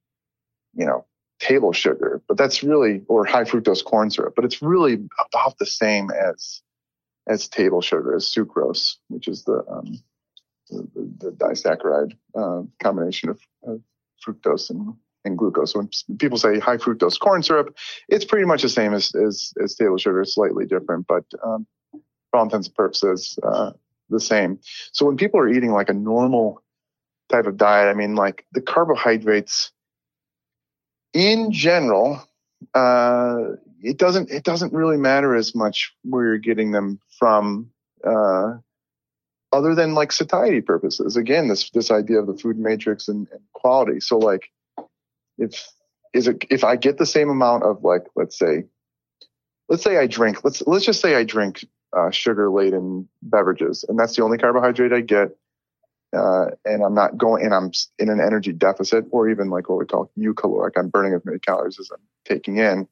table sugar, but that's really, or high fructose corn syrup, but it's really about the same as as table sugar, as sucrose, which is the disaccharide combination of fructose and glucose. So when people say high fructose corn syrup, it's pretty much the same as table sugar. It's slightly different, but for all intents and purposes, the same. So when people are eating like a normal type of diet, I mean, like the carbohydrates in general, it doesn't really matter as much where you're getting them from, other than like satiety purposes. Again, this idea of the food matrix and quality. So like, if I get the same amount of like, let's say I drink, let's just say I drink sugar laden beverages, and that's the only carbohydrate I get. And I'm not going, and I'm in an energy deficit, or even like what we call eucaloric. I'm burning as many calories as I'm taking in.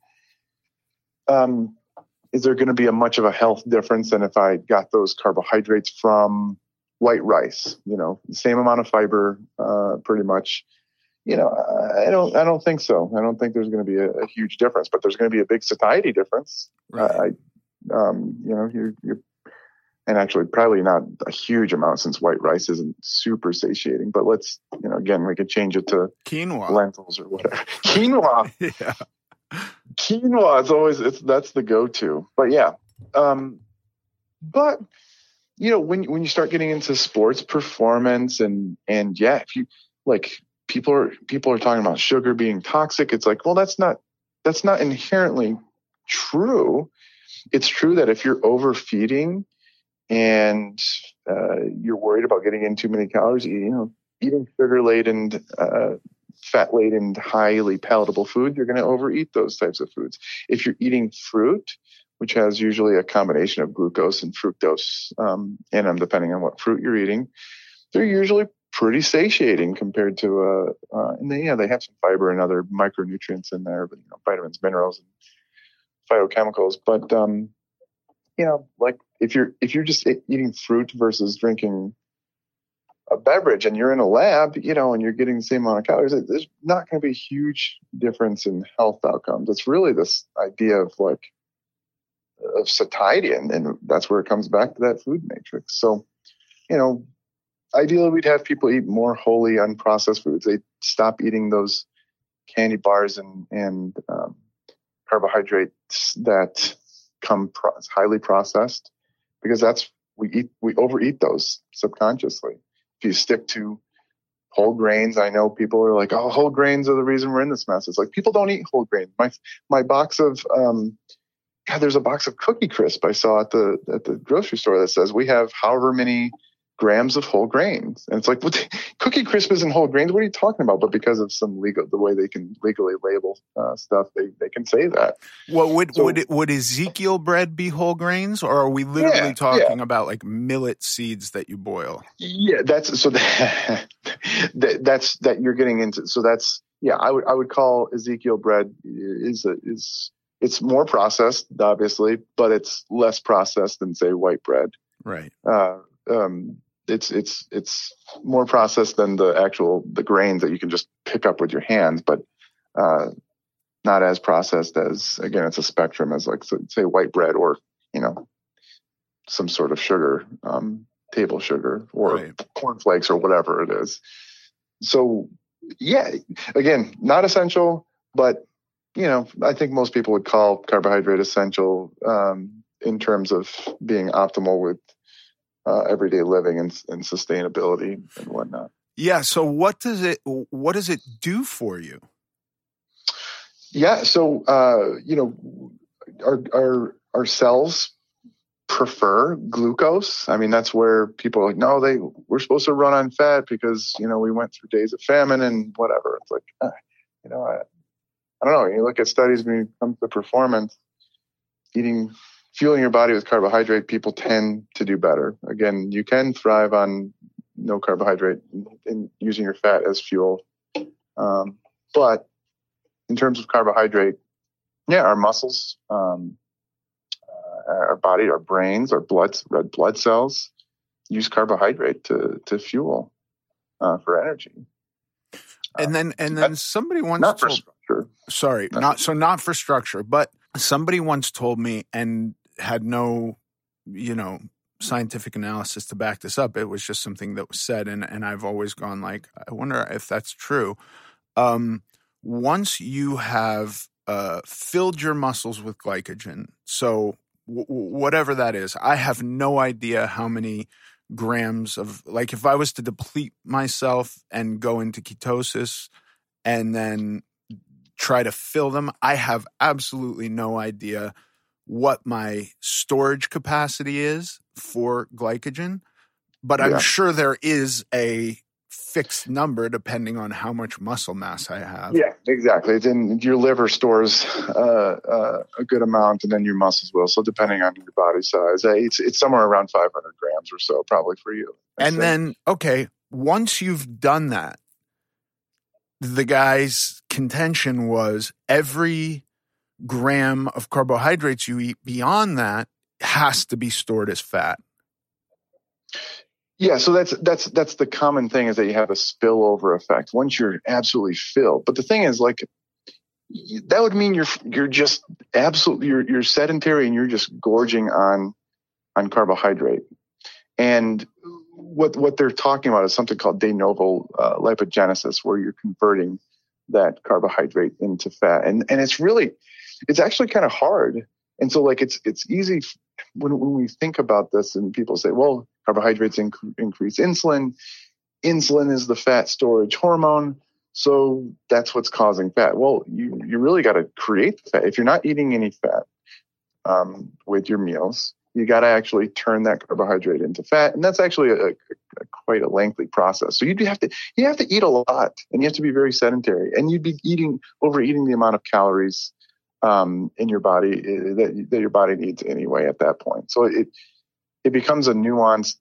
Is there going to be a much of a health difference than if I got those carbohydrates from white rice? The same amount of fiber, pretty much. I don't think so. I don't think there's going to be a huge difference, but there's going to be a big satiety difference. Right. You're and actually probably not a huge amount, since white rice isn't super satiating, but let's, again, we could change it to quinoa, lentils or whatever. Quinoa. Yeah. Quinoa is always, that's the go-to, but yeah. But when you start getting into sports performance and yeah, if you like, people are talking about sugar being toxic. It's like, well, that's not inherently true. It's true that if you're overfeeding and you're worried about getting in too many calories, eating sugar-laden, fat-laden, highly palatable food, you're going to overeat those types of foods. If you're eating fruit, which has usually a combination of glucose and fructose in them, depending on what fruit you're eating, they're usually pretty satiating compared to and they have some fiber and other micronutrients in there, but vitamins, minerals, and phytochemicals. But like if you're just eating fruit versus drinking a beverage, and you're in a lab, and you're getting the same amount of calories, there's not going to be a huge difference in health outcomes. It's really this idea of satiety, and that's where it comes back to that food matrix. So, ideally, we'd have people eat more wholly unprocessed foods. They stop eating those candy bars and carbohydrates that come highly processed, because we overeat those subconsciously. If you stick to whole grains, I know people are like, "Oh, whole grains are the reason we're in this mess." It's like, people don't eat whole grains. My box of there's a box of Cookie Crisp I saw at the grocery store that says we have however many grams of whole grains. And it's like, Cookie Crisp isn't whole grains. What are you talking about? But because of the way they can legally label stuff, they can say that. Well, would Ezekiel bread be whole grains, or are we literally talking about like millet seeds that you boil? Yeah, that's that you're getting into. So that's, I would call Ezekiel bread it's more processed, obviously, but it's less processed than, say, white bread. Right. It's more processed than the grains that you can just pick up with your hands, but not as processed as, again, it's a spectrum as, like, say, white bread, or some sort of sugar, table sugar, or cornflakes, or whatever it is. So again, not essential, but I think most people would call carbohydrate essential in terms of being optimal with everyday living and sustainability and whatnot. Yeah. So what does it do for you? Yeah. So, our cells prefer glucose. I mean, that's where people are like, no, we're supposed to run on fat because, we went through days of famine and whatever. It's like, I don't know. You look at studies when it comes to performance, fueling your body with carbohydrate, people tend to do better. Again, you can thrive on no carbohydrate and using your fat as fuel. But in terms of carbohydrate, our muscles, our body, our brains, our red blood cells use carbohydrate to fuel for energy. And then somebody once not for structure. Sorry, not for structure, but somebody once told me, and had no scientific analysis to back this up. It was just something that was said, and I've always gone like, I wonder if that's true. Once you have filled your muscles with glycogen, so whatever that is, I have no idea how many grams of, like, if I was to deplete myself and go into ketosis and then try to fill them, I have absolutely no idea what my storage capacity is for glycogen, but I'm sure there is a fixed number depending on how much muscle mass I have. Yeah, exactly. Then your liver stores a good amount, and then your muscles will. So depending on your body size, it's somewhere around 500 grams or so, probably for you. And then, okay, once you've done that, the guy's contention was every gram of carbohydrates you eat beyond that has to be stored as fat. Yeah, so that's the common thing, is that you have a spillover effect once you're absolutely filled. But the thing is, like, that would mean you're just absolutely you're sedentary and you're just gorging on carbohydrate. And what they're talking about is something called de novo lipogenesis, where you're converting that carbohydrate into fat, and it's actually kind of hard. And so, like, it's easy when we think about this, and people say, well, carbohydrates increase insulin. Insulin is the fat storage hormone, so that's what's causing fat. Well, you really got to create the fat. If you're not eating any fat with your meals, you got to actually turn that carbohydrate into fat, and that's actually quite a lengthy process. So you have to eat a lot, and you have to be very sedentary, and you'd be overeating the amount of calories in your body that your body needs anyway at that point. So it becomes a nuanced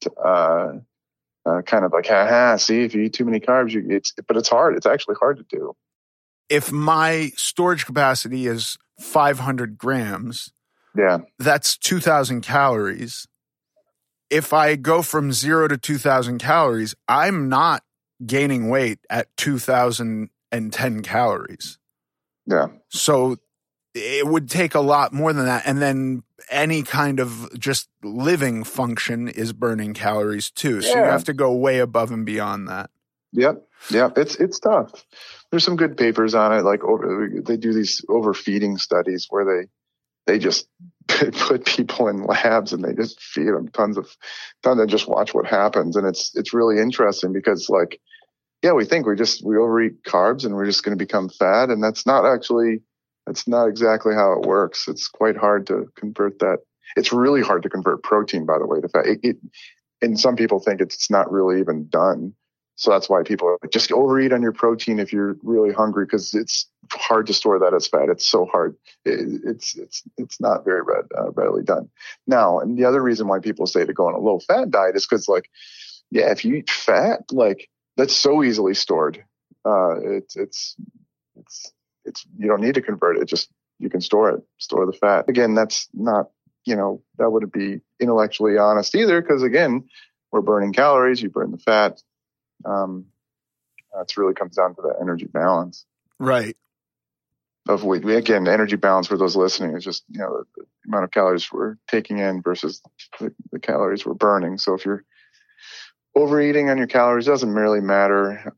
kind of like, see, if you eat too many carbs, but it's hard. It's actually hard to do. If my storage capacity is 500 grams, that's 2,000 calories. If I go from 0 to 2,000 calories, I'm not gaining weight at 2,010 calories. Yeah. So it would take a lot more than that. And then any kind of just living function is burning calories too. So you have to go way above and beyond that. Yep. It's tough. There's some good papers on it. Like they do these overfeeding studies where they just put people in labs and they just feed them tons and just watch what happens. And it's really interesting because, like, we think we overeat carbs and we're just going to become fat. And that's not exactly how it works. It's quite hard to convert that. It's really hard to convert protein, by the way, to fat. And some people think it's not really even done. So that's why people just overeat on your protein if you're really hungry, because it's hard to store that as fat. It's so hard. It's not very readily done. Now, and the other reason why people say to go on a low fat diet is because, like, if you eat fat, like, that's so easily stored. It's you don't need to convert it. Just, you can store the fat. Again, that's not, that wouldn't be intellectually honest either, because, again, we're burning calories, you burn the fat. It really comes down to the energy balance. Right. Again, energy balance for those listening is just, the amount of calories we're taking in versus the calories we're burning. So if you're overeating on your calories, doesn't really matter.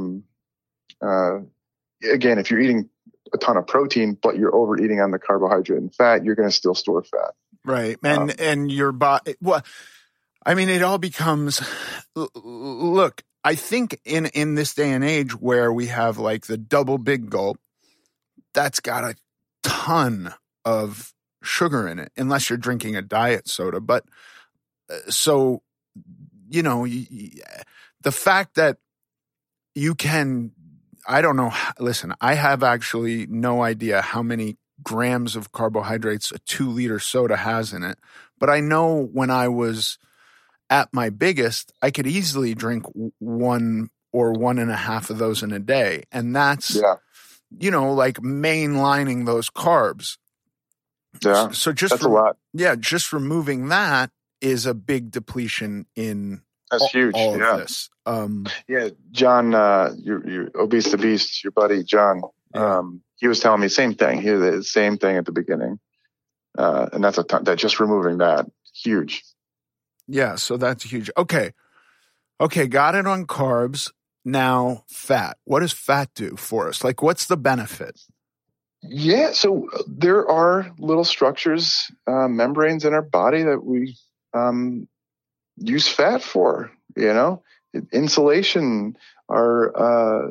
Again, if you're eating a ton of protein, but you're overeating on the carbohydrate and fat, you're going to still store fat. Right. And your body, well, I mean, it all becomes, look, I think in this day and age where we have, like, the double big gulp, that's got a ton of sugar in it, unless you're drinking a diet soda. But so, the fact that you can, I don't know, listen, I have actually no idea how many grams of carbohydrates a 2-liter soda has in it. But I know when I was at my biggest, I could easily drink 1 or 1.5 of those in a day. And that's, like, mainlining those carbs. Yeah. So that's a lot. Yeah. Just removing that is a big depletion in that's huge. All of this. John, your Obese the Beast, your buddy, John, he was telling me same thing. He did the same thing at the beginning. And that's that just removing that huge. Yeah, so that's huge. Okay, got it on carbs. Now, fat. What does fat do for us? Like, what's the benefit? Yeah, so there are little structures, membranes in our body that we use fat for, insulation, our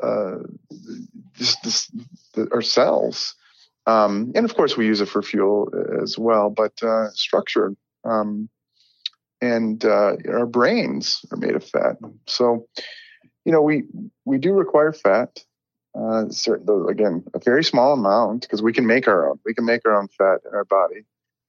our cells, and of course we use it for fuel as well. But structure, and our brains are made of fat. So, we do require fat. Again, a very small amount, because we can make our own. We can make our own fat in our body.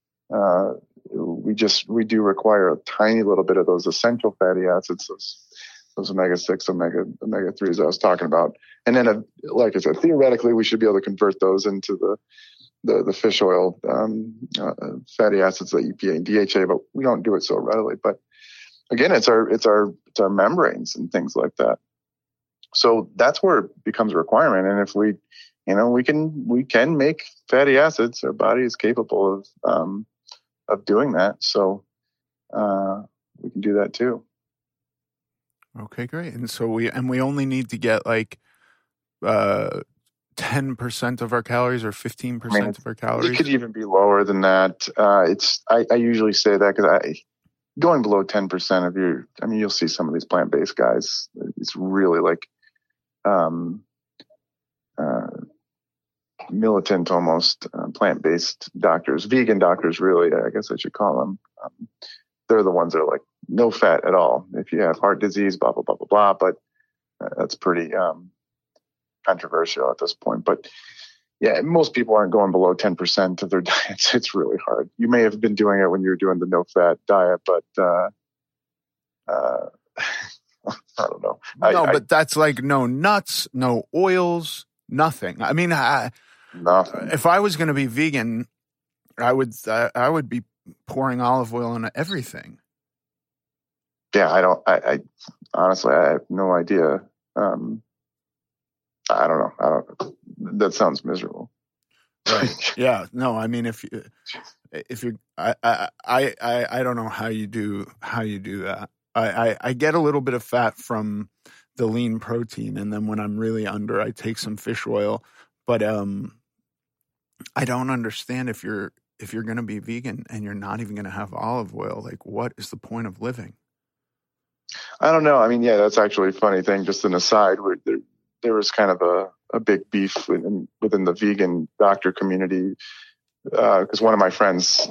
We do require a tiny little bit of those essential fatty acids, those omega-6, omega-3s I was talking about. And then, like I said, theoretically, we should be able to convert those into the fish oil fatty acids, the EPA and DHA, but we don't do it so readily. But again, it's our membranes and things like that. So that's where it becomes a requirement. And if we can make fatty acids, our body is capable of doing that. So we can do that too. Okay, great. And so we only need to get like 10% of our calories or 15% of our calories. It could even be lower than that. I usually say that because going below 10% of you'll see some of these plant-based guys. It's really like militant, almost plant-based doctors, vegan doctors, really, I guess I should call them. They're the ones that are like no fat at all. If you have heart disease, blah, blah, blah, blah, blah. But that's pretty controversial at this point. But yeah, most people aren't going below 10% of their diets. It's really hard. You may have been doing it when you were doing the no-fat diet, but I don't know. But that's like no nuts, no oils, nothing. I mean, nothing. If I was going to be vegan, I would be pouring olive oil on everything. Yeah, I honestly, I have no idea. I don't know. That sounds miserable. Right. Yeah. No, I mean, if you, I don't know how you do that. I get a little bit of fat from the lean protein, and then when I'm really under, I take some fish oil. But I don't understand if you're going to be vegan and you're not even going to have olive oil. Like, what is the point of living? I don't know. I mean, yeah, that's actually a funny thing. Just an aside, where there was kind of a big beef within the vegan doctor community, because one of my friends,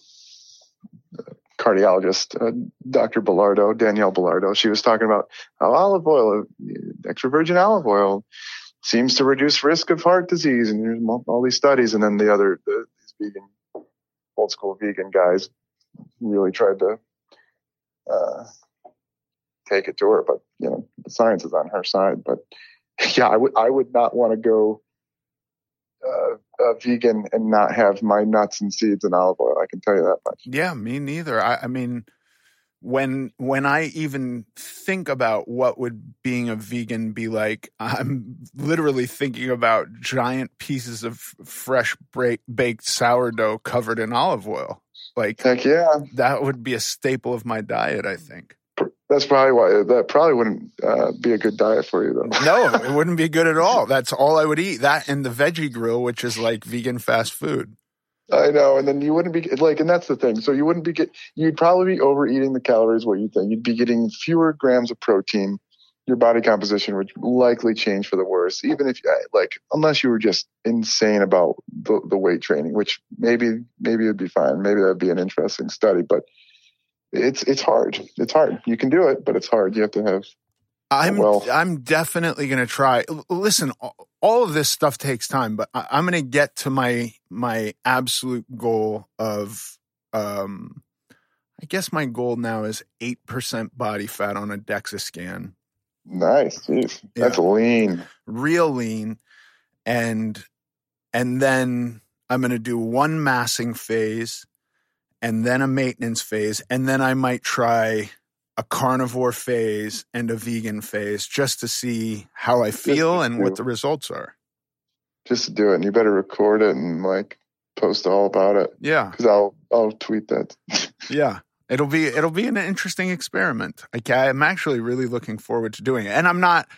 cardiologist, Dr. Danielle Belardo, she was talking about how olive oil, extra virgin olive oil, seems to reduce risk of heart disease, and there's all these studies. And then these vegan, old school vegan guys really tried to take it to her, but the science is on her side. But yeah, I would not want to go vegan and not have my nuts and seeds and olive oil. I can tell you that much. Yeah, me neither. I mean, when I even think about what would being a vegan be like, I'm literally thinking about giant pieces of fresh baked sourdough covered in olive oil. Like, heck yeah, that would be a staple of my diet, I think. That's probably why that probably wouldn't be a good diet for you, though. No, it wouldn't be good at all. That's all I would eat. That and the veggie grill, which is like vegan fast food. I know. And then you wouldn't be like, and that's the thing. So you'd probably be overeating the calories, what you think. You'd be getting fewer grams of protein. Your body composition would likely change for the worse, even if unless you were just insane about the weight training, which maybe it'd be fine. Maybe that'd be an interesting study, but it's hard. It's hard. You can do it, but it's hard. You have to have. I'm definitely going to try. Listen, all of this stuff takes time, but I'm going to get to my absolute goal of, I guess my goal now is 8% body fat on a DEXA scan. Nice. Jeez. That's lean. Real lean. And then I'm going to do one massing phase and then a maintenance phase. And then I might try a carnivore phase and a vegan phase just to see how I feel and what the results are. Just do it. And you better record it and post all about it. Yeah. Because I'll tweet that. Yeah. It'll be an interesting experiment. I'm actually really looking forward to doing it. And I'm not,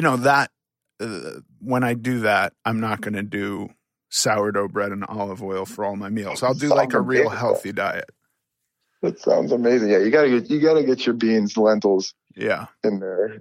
when I do that, I'm not going to do sourdough bread and olive oil for all my meals. I'll do like a real healthy diet. That sounds amazing. Yeah, you gotta get your beans, lentils, in there,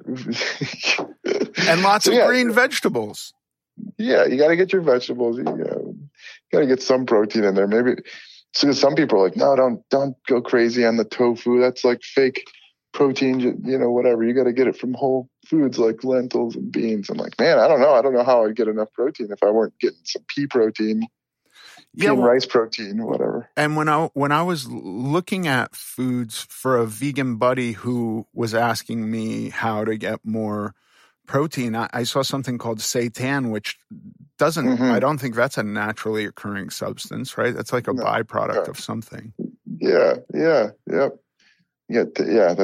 and lots of green vegetables. Yeah, you gotta get your vegetables. You gotta get some protein in there. Maybe so. Some people are like, no, don't go crazy on the tofu. That's like fake protein. Whatever. You gotta get it from whole foods like lentils and beans. I'm like, man, I don't know how I'd get enough protein if I weren't getting some pea protein. Rice protein, whatever. And when I was looking at foods for a vegan buddy who was asking me how to get more protein, I saw something called seitan, which doesn't. I don't think that's a naturally occurring substance, right? That's like a byproduct of something. Yeah. That's you got your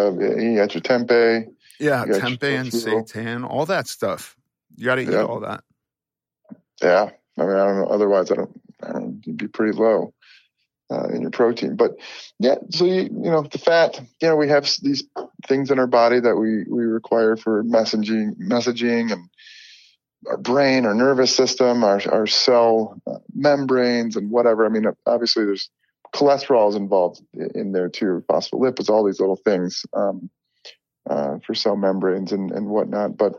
tempeh. Yeah, tempeh and seitan, all that stuff. You got to eat all that. Yeah, I mean, I don't know. Otherwise, you'd be pretty low in your protein. But yeah, so the fat. We have these things in our body that we require for messaging, and our brain, our nervous system, our cell membranes, and whatever. I mean, obviously, there's cholesterol is involved in there too, phospholipids, all these little things for cell membranes and whatnot. But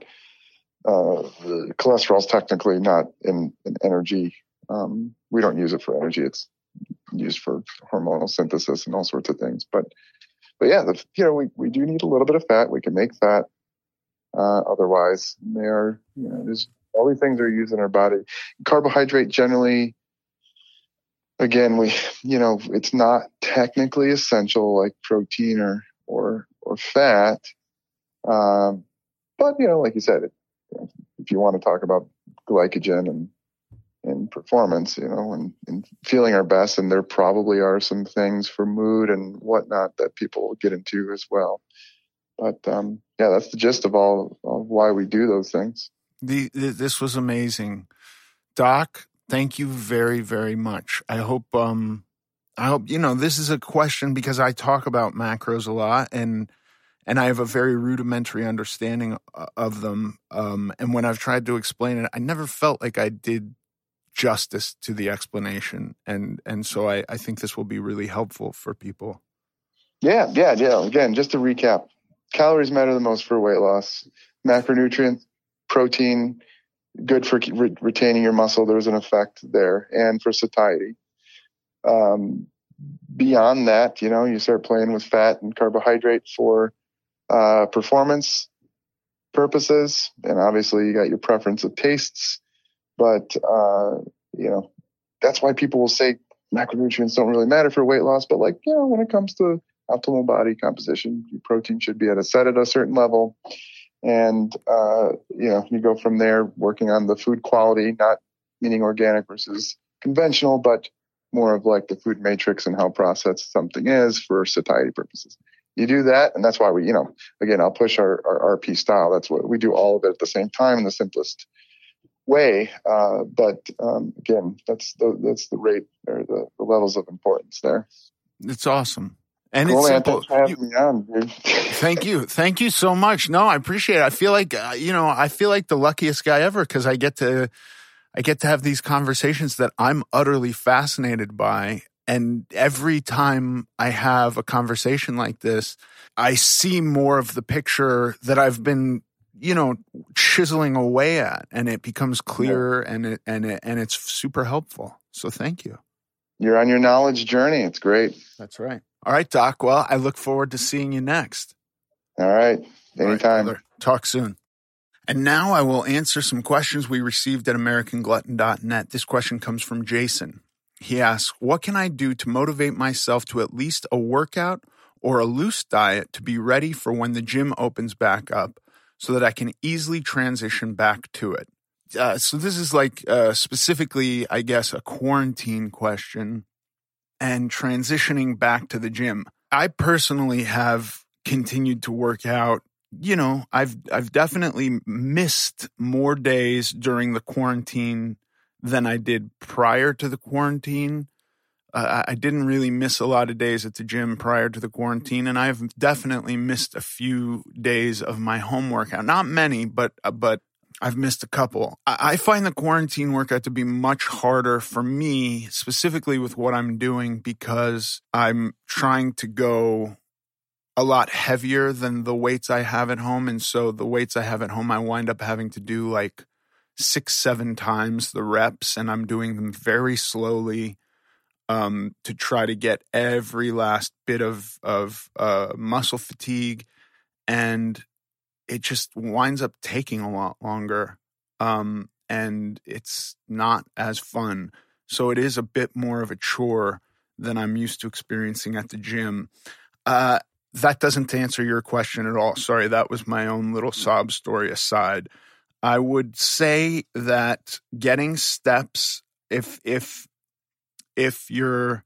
cholesterol is technically not in energy. We don't use it for energy. It's used for hormonal synthesis and all sorts of things. But yeah, we do need a little bit of fat. We can make fat. Otherwise, they are, there's all these things are used in our body. Carbohydrate generally, again, it's not technically essential like protein or fat. But like you said, if you want to talk about glycogen and performance, and feeling our best, and there probably are some things for mood and whatnot that people will get into as well. But that's the gist of why we do those things. This was amazing, Doc. Thank you very, very much. I hope this is a question because I talk about macros a lot and I have a very rudimentary understanding of them. And when I've tried to explain it, I never felt like I did justice to the explanation. And so I think this will be really helpful for people. Yeah. Again, just to recap, calories matter the most for weight loss. Macronutrients, protein, good for retaining your muscle. There's an effect there. And for satiety. Beyond that, you start playing with fat and carbohydrate for performance purposes. And obviously you got your preference of tastes. But, that's why people will say macronutrients don't really matter for weight loss. But when it comes to optimal body composition, your protein should be set at a certain level. And, you go from there working on the food quality, not meaning organic versus conventional, but more of like the food matrix and how processed something is for satiety purposes. You do that. And that's why we, again, I'll push our RP style. That's what we do, all of it at the same time in the simplest way. But again, that's the rate or the levels of importance there. It's awesome. And it's simple. Thank you. Thank you so much. No, I appreciate it. I feel like, the luckiest guy ever because I get to have these conversations that I'm utterly fascinated by. And every time I have a conversation like this, I see more of the picture that I've been, chiseling away at, and it becomes clearer and it's super helpful. So thank you. You're on your knowledge journey. It's great. That's right. All right, Doc. Well, I look forward to seeing you next. All right. Anytime. All right, talk soon. And now I will answer some questions we received at AmericanGlutton.net. This question comes from Jason. He asks, what can I do to motivate myself to at least a workout or a loose diet to be ready for when the gym opens back up so that I can easily transition back to it? So this is specifically, I guess, a quarantine question and transitioning back to the gym. I personally have continued to work out. I've definitely missed more days during the quarantine than I did prior to the quarantine. I didn't really miss a lot of days at the gym prior to the quarantine, and I've definitely missed a few days of my home workout. Not many, but I've missed a couple. I find the quarantine workout to be much harder for me, specifically with what I'm doing, because I'm trying to go a lot heavier than the weights I have at home. And so the weights I have at home, I wind up having to do like 6-7 times the reps, and I'm doing them very slowly to try to get every last bit of muscle fatigue. And it just winds up taking a lot longer. And it's not as fun. So it is a bit more of a chore than I'm used to experiencing at the gym. That doesn't answer your question at all. Sorry, that was my own little sob story aside. I would say that getting steps, if you're,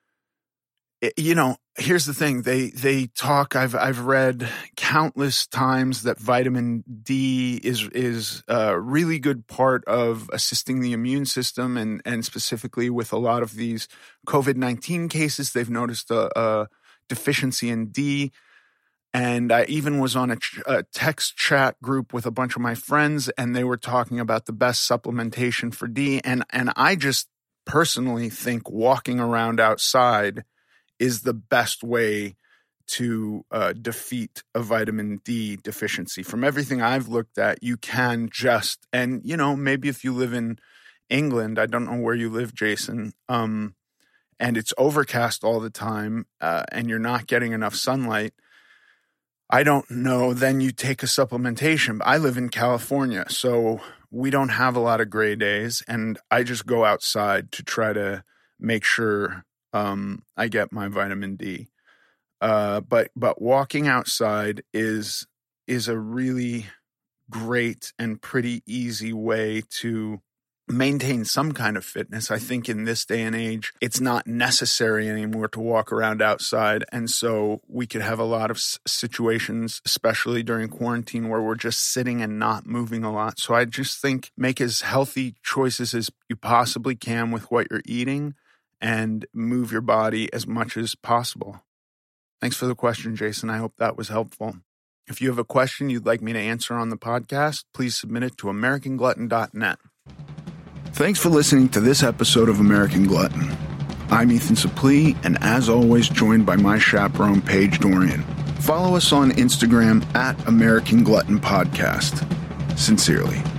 here's the thing. They talk, I've read countless times that vitamin D is a really good part of assisting the immune system, and specifically with a lot of these COVID-19 cases, they've noticed a deficiency in D. And I even was on a text chat group with a bunch of my friends, and they were talking about the best supplementation for D. And I just personally think walking around outside is the best way to defeat a vitamin D deficiency. From everything I've looked at, you can just, and maybe if you live in England, I don't know where you live, Jason, and it's overcast all the time, and you're not getting enough sunlight, I don't know, then you take a supplementation. I live in California, so we don't have a lot of gray days, and I just go outside to try to make sure I get my vitamin D. But walking outside is a really great and pretty easy way to maintain some kind of fitness. I think in this day and age, it's not necessary anymore to walk around outside. And so we could have a lot of situations, especially during quarantine, where we're just sitting and not moving a lot. So I just think make as healthy choices as you possibly can with what you're eating and move your body as much as possible. Thanks for the question, Jason. I hope that was helpful. If you have a question you'd like me to answer on the podcast, please submit it to AmericanGlutton.net. Thanks for listening to this episode of American Glutton. I'm Ethan Suplee, and as always, joined by my chaperone, Paige Dorian. Follow us on Instagram at American Glutton Podcast. Sincerely.